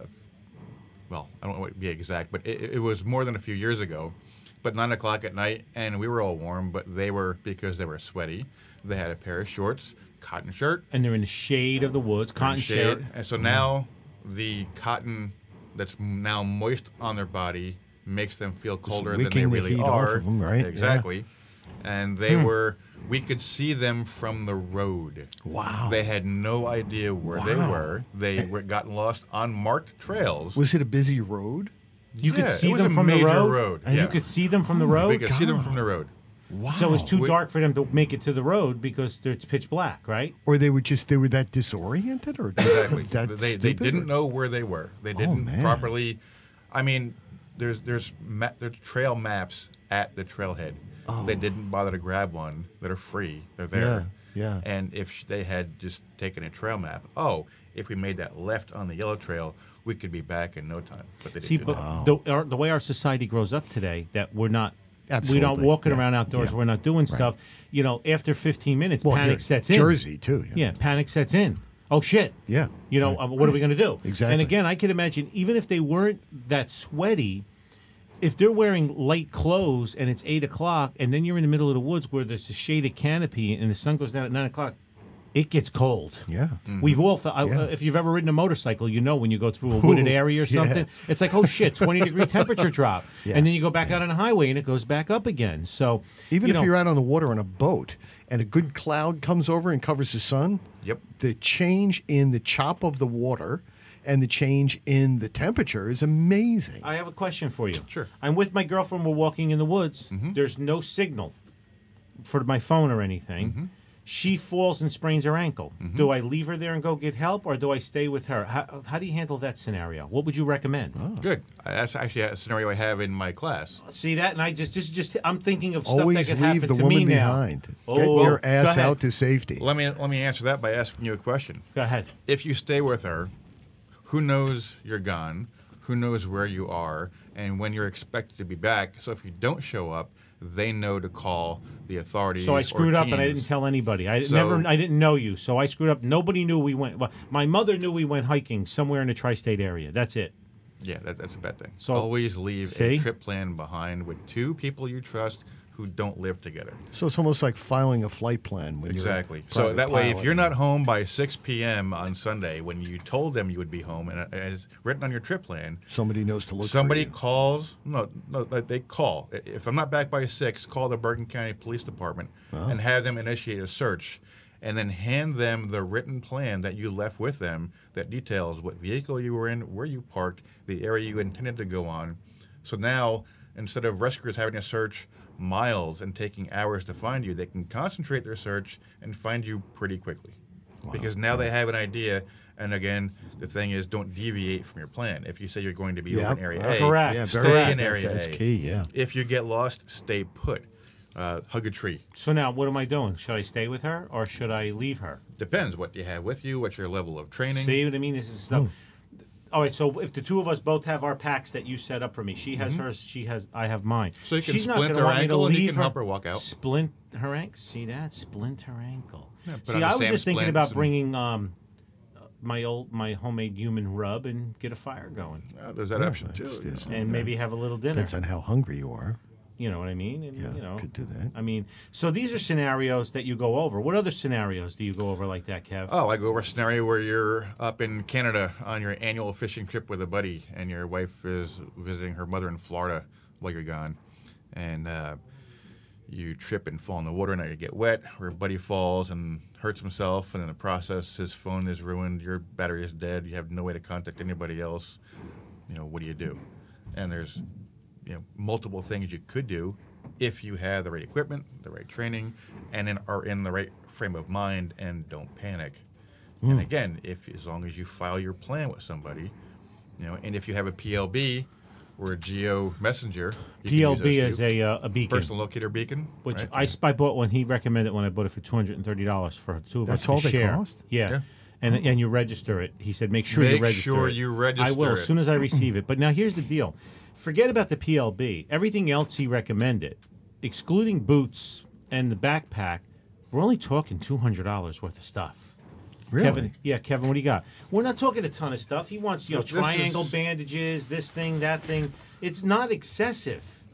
Speaker 4: well, I don't want to be exact, but it, it was more than a few years ago. But nine o'clock at night, and we were all warm, but they were, because they were sweaty, they had a pair of shorts, cotton shirt,
Speaker 3: and they're in the shade of the woods, cotton
Speaker 4: shade.
Speaker 3: shade.
Speaker 4: And so now the cotton that's m- now moist on their body makes them feel colder than they
Speaker 2: wicking the
Speaker 4: really
Speaker 2: heat
Speaker 4: are.
Speaker 2: off of them, right?
Speaker 4: Exactly. and they
Speaker 2: Hmm.
Speaker 4: were. We could see them from the road.
Speaker 2: Wow.
Speaker 4: They had no idea where they
Speaker 2: Wow.
Speaker 4: were. They were gotten lost on marked trails.
Speaker 2: Was it a busy road?
Speaker 3: You
Speaker 4: Yeah,
Speaker 3: could see
Speaker 4: it was
Speaker 3: them
Speaker 4: a
Speaker 3: from the
Speaker 4: major
Speaker 3: road.
Speaker 4: road,
Speaker 3: And
Speaker 4: yeah.
Speaker 3: you could see them from the
Speaker 2: Oh my
Speaker 3: road.
Speaker 4: We could see them
Speaker 2: God.
Speaker 4: from the road.
Speaker 2: Wow.
Speaker 3: So it was too
Speaker 4: We-
Speaker 3: dark for them to make it to the road because it's pitch black, right?
Speaker 2: Or they were just they were that disoriented, or
Speaker 4: Exactly.
Speaker 2: that
Speaker 4: they they
Speaker 2: stupid,
Speaker 4: didn't
Speaker 2: or-
Speaker 4: know where they were. They
Speaker 2: Oh,
Speaker 4: didn't
Speaker 2: man.
Speaker 4: properly. I mean, there's there's ma- there's trail maps at the trailhead.
Speaker 2: Oh.
Speaker 4: They didn't bother to grab one that are free. They're there.
Speaker 2: Yeah, yeah.
Speaker 4: And if sh- they had just taken a trail map, oh, if we made that left on the yellow trail, we could be back in no time. But they didn't
Speaker 3: See,
Speaker 4: do
Speaker 3: but
Speaker 4: that.
Speaker 3: the, our, the way our society grows up today, that we're not, we're
Speaker 2: Absolutely,
Speaker 3: not walking
Speaker 2: yeah,
Speaker 3: around outdoors,
Speaker 2: yeah.
Speaker 3: we're not doing stuff. You know, after fifteen minutes,
Speaker 2: Well,
Speaker 3: panic
Speaker 2: here,
Speaker 3: sets in.
Speaker 2: Jersey too. Yeah.
Speaker 3: Yeah, panic sets in. Oh shit.
Speaker 2: Yeah.
Speaker 3: You know, uh, what are we going to do?
Speaker 2: Exactly.
Speaker 3: And again, I can imagine even if they weren't that sweaty, if they're wearing light clothes and it's eight o'clock, and then you're in the middle of the woods where there's a shaded canopy and the sun goes down at nine o'clock, it gets cold.
Speaker 2: Yeah.
Speaker 3: We've all, fe- I-
Speaker 2: Yeah.
Speaker 3: uh, if you've ever ridden a motorcycle, you know when you go through a wooded area or
Speaker 2: Yeah.
Speaker 3: something, it's like, oh shit, twenty degree temperature drop.
Speaker 2: Yeah.
Speaker 3: And then you go back out on the highway and it goes back up again. So,
Speaker 2: Even
Speaker 3: you
Speaker 2: if
Speaker 3: know,
Speaker 2: you're out on the water on a boat and a good cloud comes over and covers the sun,
Speaker 4: Yep.
Speaker 2: the change in the chop of the water and the change in the temperature is amazing.
Speaker 3: I have a question for you.
Speaker 4: Sure.
Speaker 3: I'm with my girlfriend. We're walking in the woods. There's no signal for my phone or anything. She falls and sprains her ankle. Do I leave her there and go get help, or do I stay with her? How, how do you handle that scenario? What would you recommend?
Speaker 4: Good. Uh, That's actually a scenario I have in my class.
Speaker 3: See that, and I just, this is just, I'm thinking of stuff
Speaker 2: Always
Speaker 3: that could happen
Speaker 2: leave the
Speaker 3: to me
Speaker 2: woman
Speaker 3: now.
Speaker 2: behind. Get
Speaker 3: Oh,
Speaker 2: your
Speaker 3: go
Speaker 2: ass
Speaker 3: ahead.
Speaker 2: out to safety.
Speaker 4: Let me let me answer that by asking you a question.
Speaker 3: Go ahead.
Speaker 4: If you stay with her, who knows you're gone? Who knows where you are and when you're expected to be back? So if you don't show up, they know to call the authorities.
Speaker 3: So I
Speaker 4: or
Speaker 3: screwed up and I
Speaker 4: teams.
Speaker 3: didn't tell anybody. I
Speaker 4: So-
Speaker 3: never, I didn't know you, so I screwed up. Nobody knew we went. Well, my mother knew we went hiking somewhere in the tri-state area. That's it.
Speaker 4: Yeah, that, that's a bad thing.
Speaker 3: So-
Speaker 4: always leave
Speaker 3: See?
Speaker 4: a trip plan behind with two people you trust who don't live together.
Speaker 2: So it's almost like filing a flight plan when
Speaker 4: Exactly.
Speaker 2: you're a
Speaker 4: So
Speaker 2: private
Speaker 4: that way, if
Speaker 2: pilot.
Speaker 4: you're not home by six p.m. on Sunday when you told them you would be home, and it is written on your trip plan,
Speaker 2: somebody knows to look.
Speaker 4: somebody
Speaker 2: for you.
Speaker 4: calls. No, no, like, they call. I- If I'm not back by six, call the Bergen County Police Department
Speaker 2: Oh.
Speaker 4: and have them initiate a search, and then hand them the written plan that you left with them that details what vehicle you were in, where you parked, the area you intended to go on. So now, instead of rescuers having to search miles and taking hours to find you, they can concentrate their search and find you pretty quickly. Because now they have an idea. And again, the thing is, don't deviate from your plan. If you say you're going to be over
Speaker 2: Yep.
Speaker 4: in area
Speaker 2: Uh,
Speaker 4: A,
Speaker 3: correct.
Speaker 2: Yeah,
Speaker 4: stay
Speaker 2: very correct.
Speaker 4: in area
Speaker 2: That's-
Speaker 4: A.
Speaker 2: that's key, yeah.
Speaker 4: If you get lost, stay put. Uh, hug a tree.
Speaker 3: So now, what am I doing? Should I stay with her or should I leave her?
Speaker 4: Depends what you have with you, what's your level of training.
Speaker 3: See what I mean? This is stuff. All right, so if the two of us both have our packs that you set up for me, she has hers, she has, I have mine.
Speaker 4: So you can
Speaker 3: She's not
Speaker 4: splint
Speaker 3: gonna
Speaker 4: her
Speaker 3: want me to
Speaker 4: ankle and you
Speaker 3: leave
Speaker 4: can
Speaker 3: her.
Speaker 4: help her walk out.
Speaker 3: Splint her ankle. See that? Splint her ankle.
Speaker 4: Yeah, put
Speaker 3: See,
Speaker 4: on the
Speaker 3: I was
Speaker 4: same
Speaker 3: just thinking
Speaker 4: splints
Speaker 3: about
Speaker 4: and-
Speaker 3: bringing um, my old, my homemade human rub and get a fire going,
Speaker 4: Uh, there's that
Speaker 2: Yeah,
Speaker 4: option too.
Speaker 2: it's-
Speaker 4: you know.
Speaker 2: it's-
Speaker 3: and maybe have a little dinner.
Speaker 2: Depends on how hungry you are.
Speaker 3: You know what I mean? And,
Speaker 2: Yeah,
Speaker 3: you know,
Speaker 2: could do that.
Speaker 3: I mean, so these are scenarios that you go over. What other scenarios do you go over like that, Kev?
Speaker 4: Oh, I go over a scenario where you're up in Canada on your annual fishing trip with a buddy, and your wife is visiting her mother in Florida while you're gone, and uh, you trip and fall in the water, and you get wet. Or your buddy falls and hurts himself, and in the process, his phone is ruined. Your battery is dead. You have no way to contact anybody else. You know, what do you do? And there's, you know, multiple things you could do if you have the right equipment, the right training, and in, are in the right frame of mind and don't panic. And again, if as long as you file your plan with somebody, you know, and if you have a P L B or a Geo Messenger, you
Speaker 3: P L
Speaker 4: can
Speaker 3: B
Speaker 4: use
Speaker 3: is
Speaker 4: those too.
Speaker 3: a uh, a beacon,
Speaker 4: Personal locator beacon,
Speaker 3: which
Speaker 4: right?
Speaker 3: I, I bought when he recommended when I bought it for two hundred and thirty dollars for the two of
Speaker 2: That's
Speaker 3: us to
Speaker 2: all they
Speaker 3: share.
Speaker 2: cost?
Speaker 3: Yeah.
Speaker 4: Yeah.
Speaker 3: And, and you register it. He said, make sure you
Speaker 4: Make
Speaker 3: register
Speaker 4: sure
Speaker 3: it.
Speaker 4: you register
Speaker 3: I will
Speaker 4: it.
Speaker 3: as soon as I receive it. But now here's the deal. Forget about the P L B. Everything else he recommended, excluding boots and the backpack, we're only talking two hundred dollars worth of stuff.
Speaker 2: Really?
Speaker 3: Kevin, yeah, Kevin, what do you got? We're not talking a ton of stuff. He wants, you know,
Speaker 4: But this
Speaker 3: triangle
Speaker 4: is-
Speaker 3: bandages, this thing, that thing. It's not excessive.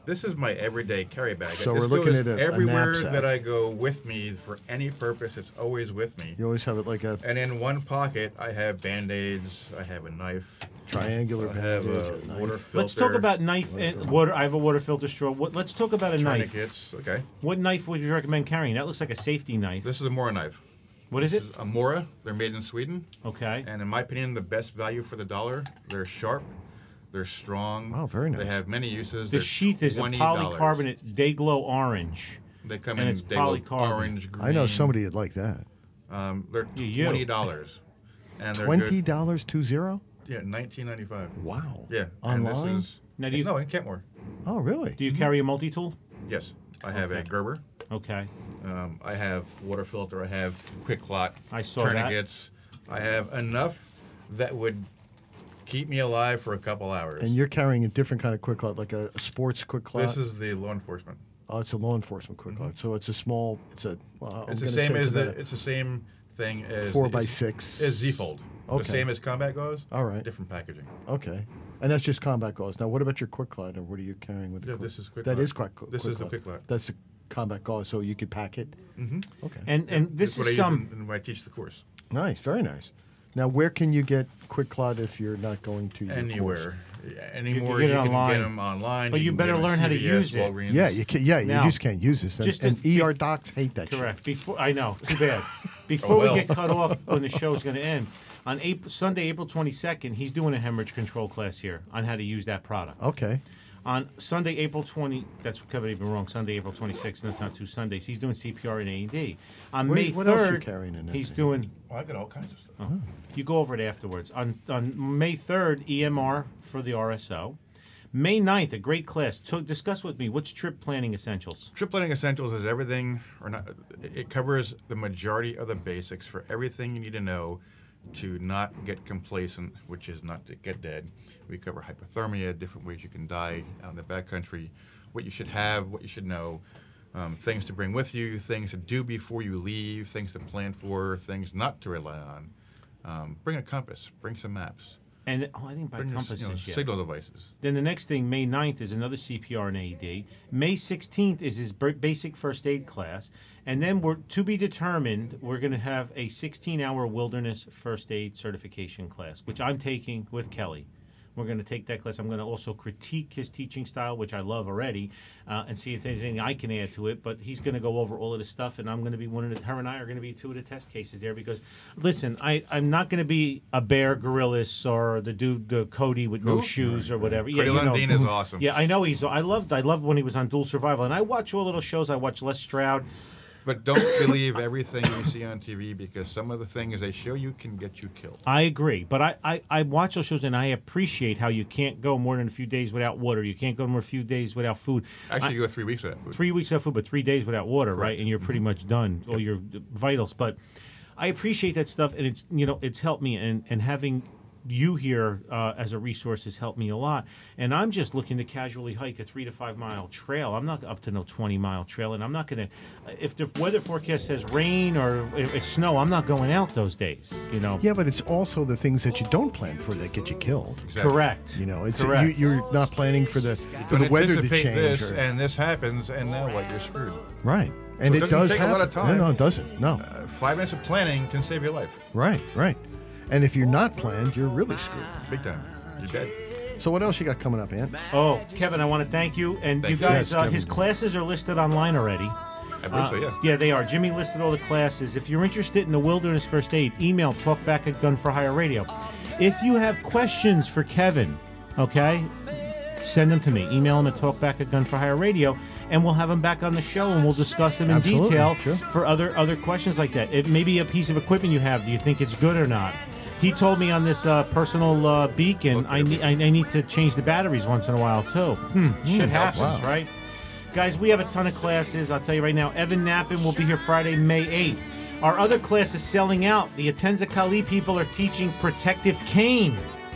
Speaker 4: This is my everyday carry bag.
Speaker 2: So
Speaker 4: this
Speaker 2: we're looking
Speaker 4: goes
Speaker 2: at a- a
Speaker 4: everywhere
Speaker 2: knapsack.
Speaker 4: that I go with me for any purpose. It's always with me.
Speaker 2: You always have it like a
Speaker 4: And in one pocket, I have Band-Aids. I have a knife.
Speaker 2: triangular
Speaker 4: I have
Speaker 2: bandage,
Speaker 4: a
Speaker 2: a knife.
Speaker 4: water filter.
Speaker 3: Let's talk about knife and water. I have a water filter straw. What, let's talk about a knife.
Speaker 4: tourniquets. Okay.
Speaker 3: What knife would you recommend carrying? That looks like a safety knife.
Speaker 4: This is a Mora knife.
Speaker 3: What is it?
Speaker 4: This is a Mora. They're made in Sweden.
Speaker 3: Okay.
Speaker 4: And in my opinion, the best value for the dollar. They're sharp. They're strong.
Speaker 2: Oh, very nice.
Speaker 4: They have many uses.
Speaker 3: The
Speaker 4: They're
Speaker 3: sheath is a
Speaker 4: twenty dollars.
Speaker 3: polycarbonate day glow orange.
Speaker 4: They come
Speaker 3: and
Speaker 4: in
Speaker 3: it's
Speaker 4: they look
Speaker 3: polycarbonate.
Speaker 4: orange, green.
Speaker 2: I know somebody would like that.
Speaker 4: Um, they're
Speaker 3: Yeah, you.
Speaker 4: twenty dollars. And they're
Speaker 2: Twenty
Speaker 4: good.
Speaker 2: dollars, two zero.
Speaker 4: Yeah, nineteen ninety five.
Speaker 2: Wow.
Speaker 4: Yeah. And
Speaker 2: Online?
Speaker 4: this is
Speaker 3: Now, do you-
Speaker 4: no in Kentmore.
Speaker 2: Oh, really?
Speaker 3: Do you carry a multi-tool?
Speaker 4: Yes, I have a
Speaker 3: Okay.
Speaker 4: Gerber.
Speaker 3: Okay.
Speaker 4: Um, I have water filter. I have quick clot.
Speaker 3: I saw that.
Speaker 4: tourniquets. I have enough that would keep me alive for a couple hours.
Speaker 2: And you're carrying a different kind of quick clot, like a, a sports quick clot.
Speaker 4: This is the law enforcement.
Speaker 2: Oh, it's a law enforcement quick clot. So it's a small. It's a. Well, I'm
Speaker 4: It's the
Speaker 2: gonna
Speaker 4: same
Speaker 2: say
Speaker 4: as
Speaker 2: it's
Speaker 4: the.
Speaker 2: about a-
Speaker 4: It's the same thing as
Speaker 2: Four
Speaker 4: the-
Speaker 2: by
Speaker 4: it's-
Speaker 2: six.
Speaker 4: Is Z-fold.
Speaker 2: Okay.
Speaker 4: The same as combat gauze.
Speaker 2: All right.
Speaker 4: Different packaging.
Speaker 2: Okay. And that's just combat gauze. Now, what about your quick clot, or what are you carrying with the
Speaker 4: Yeah,
Speaker 2: quick-
Speaker 4: this is quick
Speaker 2: That
Speaker 4: clot.
Speaker 2: is quick.
Speaker 4: This is the quick clot.
Speaker 2: That's the combat gauze, so you could pack it.
Speaker 4: Mm-hmm.
Speaker 2: Okay.
Speaker 3: And and this
Speaker 4: That's what I
Speaker 3: is
Speaker 4: use
Speaker 3: some.
Speaker 4: when, when I teach the course.
Speaker 2: Nice, very nice. Now, where can you get quick clot if you're not going to your
Speaker 4: Anywhere. Yeah,
Speaker 3: You
Speaker 4: anymore,
Speaker 3: can get it
Speaker 4: can
Speaker 3: online.
Speaker 4: get them online.
Speaker 3: But you
Speaker 4: can
Speaker 3: better
Speaker 4: get 'em at
Speaker 3: learn how to
Speaker 4: C V S,
Speaker 3: use it.
Speaker 4: Walgreens.
Speaker 2: Yeah, you can. Yeah,
Speaker 3: Now,
Speaker 2: you just can't use this. And,
Speaker 3: just to
Speaker 2: and
Speaker 3: be-
Speaker 2: E R docs hate that shit.
Speaker 3: Correct. Before I know, too bad. Before
Speaker 4: Oh, well.
Speaker 3: we get cut off when the show's going to end, on April, Sunday, April twenty-second, he's doing a hemorrhage control class here on how to use that product.
Speaker 2: Okay.
Speaker 3: On Sunday, April twentieth, that's Kevin even wrong. Sunday, April twenty-sixth, and that's not two Sundays. He's doing C P R and A E D. On
Speaker 2: What-
Speaker 3: May
Speaker 2: what else you
Speaker 3: third,
Speaker 2: carrying in that
Speaker 3: he's
Speaker 2: thing?
Speaker 3: doing.
Speaker 4: Well, I got all kinds of stuff.
Speaker 3: Uh-huh. You go over it afterwards. On on May third, E M R for the R S O. May ninth, a great class. So discuss with me what's trip planning essentials.
Speaker 4: Trip planning essentials is everything, or not. It covers the majority of the basics for everything you need to know to not get complacent, which is not to get dead. We cover hypothermia, different ways you can die out in the backcountry, what you should have, what you should know, um, things to bring with you, things to do before you leave, things to plan for, things not to rely on. Um, bring a compass, bring some maps,
Speaker 3: And oh, I didn't buy
Speaker 4: bring your,
Speaker 3: compasses
Speaker 4: you know,
Speaker 3: yet.
Speaker 4: signal devices.
Speaker 3: Then the next thing, May ninth, is another C P R and A E D. May sixteenth is his b- basic first aid class. And then we're to be determined, we're going to have a sixteen-hour wilderness first aid certification class, which I'm taking with Kelly. We're going to take that class. I'm going to also critique his teaching style, which I love already, uh, and see if there's anything I can add to it. But he's going to go over all of this stuff, and I'm going to be one of the, her and I are going to be two of the test cases there because, listen, I, I'm not going to be a Bear Grylls or the dude, the Cody with no
Speaker 4: Who?
Speaker 3: shoes or whatever.
Speaker 4: Cody Lundin is awesome.
Speaker 3: Yeah, I know he's. I loved. I loved when he was on Dual Survival, and I watch all little shows. I watch Les Stroud.
Speaker 4: But don't believe everything you see on T V because some of the things they show you can get you killed.
Speaker 3: I agree, but I, I, I watch those shows and I appreciate how you can't go more than a few days without water. You can't go more than a few days without food.
Speaker 4: Actually,
Speaker 3: I-
Speaker 4: you go three weeks without food.
Speaker 3: Three weeks without food, but three days without water, right?
Speaker 4: Correct.
Speaker 3: And you're pretty much done, all your vitals. But I appreciate that stuff, and it's you know it's helped me, and and having you here uh, as a resource has helped me a lot. And I'm just looking to casually hike a three to five mile trail. I'm not up to no twenty mile trail, and I'm not going to. If the weather forecast says rain or if it's snow, I'm not going out those days. You know.
Speaker 2: Yeah, but it's also the things that you don't plan for that get you killed.
Speaker 4: Exactly.
Speaker 3: Correct.
Speaker 2: You know, it's
Speaker 3: Correct.
Speaker 2: You, you're not planning for the for
Speaker 4: But
Speaker 2: the weather to
Speaker 4: anticipate
Speaker 2: change.
Speaker 4: this,
Speaker 2: or-
Speaker 4: and this happens, and now what? You're screwed.
Speaker 2: right, and
Speaker 4: So
Speaker 2: it
Speaker 4: it doesn't
Speaker 2: does
Speaker 4: take a
Speaker 2: happen.
Speaker 4: lot of time.
Speaker 2: No, no, it doesn't. No,
Speaker 4: Uh, five minutes of planning can save your life.
Speaker 2: right, right. And if you're not planned, you're really screwed.
Speaker 4: Big time. You're dead.
Speaker 2: So what else you got coming up, Ant?
Speaker 3: Oh, Kevin, I want to thank you. And
Speaker 4: Thank
Speaker 3: you
Speaker 4: you.
Speaker 3: guys,
Speaker 2: Yes,
Speaker 3: uh,
Speaker 2: Kevin.
Speaker 3: his classes are listed online already.
Speaker 4: I believe so,
Speaker 3: Uh,
Speaker 4: yeah.
Speaker 3: Yeah, they are. Jimmy listed all the classes. If you're interested in the wilderness first aid, email talkback at Gun for Hire Radio. If you have questions for Kevin, okay, send them to me. Email him at talkback at Gun for Hire Radio, and we'll have him back on the show, and we'll discuss them in
Speaker 2: Absolutely,
Speaker 3: detail
Speaker 2: sure.
Speaker 3: for other other questions like that. It may be a piece of equipment you have. Do you think it's good or not? He told me on this uh, personal uh, beacon, I need I, I need to change the batteries once in a while too. Hmm, shit happens,
Speaker 2: wow.
Speaker 3: right? Guys, we have a ton of classes. I'll tell you right now, Evan Knappen will be here Friday, May eighth. Our other class is selling out. The Atenza Kali people are teaching protective cane.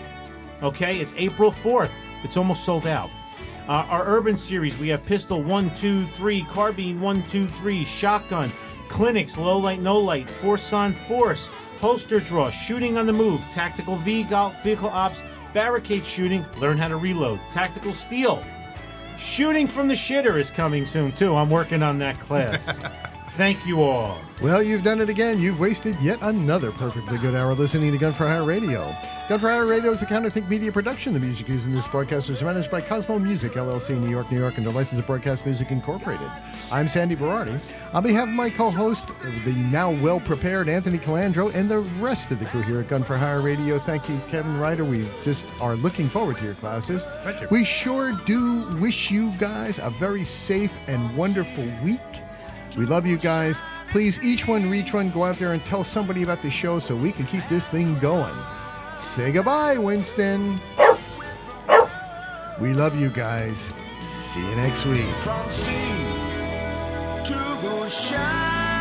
Speaker 3: Okay, it's April fourth. It's almost sold out. Uh, our urban series, we have pistol one, two, three, carbine one, two, three, shotgun, clinics, low light, no light, force on force, holster draw, shooting on the move, tactical vehicle, vehicle ops, barricade shooting, learn how to reload, tactical steel, Shooting from the Shitter is coming soon, too. I'm working on that class. Thank you all.
Speaker 2: Well, you've done it again. You've wasted yet another perfectly good hour listening to Gun for Hire Radio. Gun for Hire Radio is a Counterthink Media production. The music used in this broadcast is managed by Cosmo Music, L L C, New York, New York, and the License of Broadcast Music Incorporated. I'm Sandy Berardi. On behalf of my co-host, the now well-prepared Anthony Calandro, and the rest of the crew here at Gun for Hire Radio, thank you, Kevin Ryder. We just are looking forward to your classes.
Speaker 4: Thank you.
Speaker 2: We sure do wish you guys a very safe and wonderful week. We love you guys. Please, each one reach one, go out there and tell somebody about the show so we can keep this thing going. Say goodbye, Winston. We love you guys. See you next week.
Speaker 10: From sea to the shine.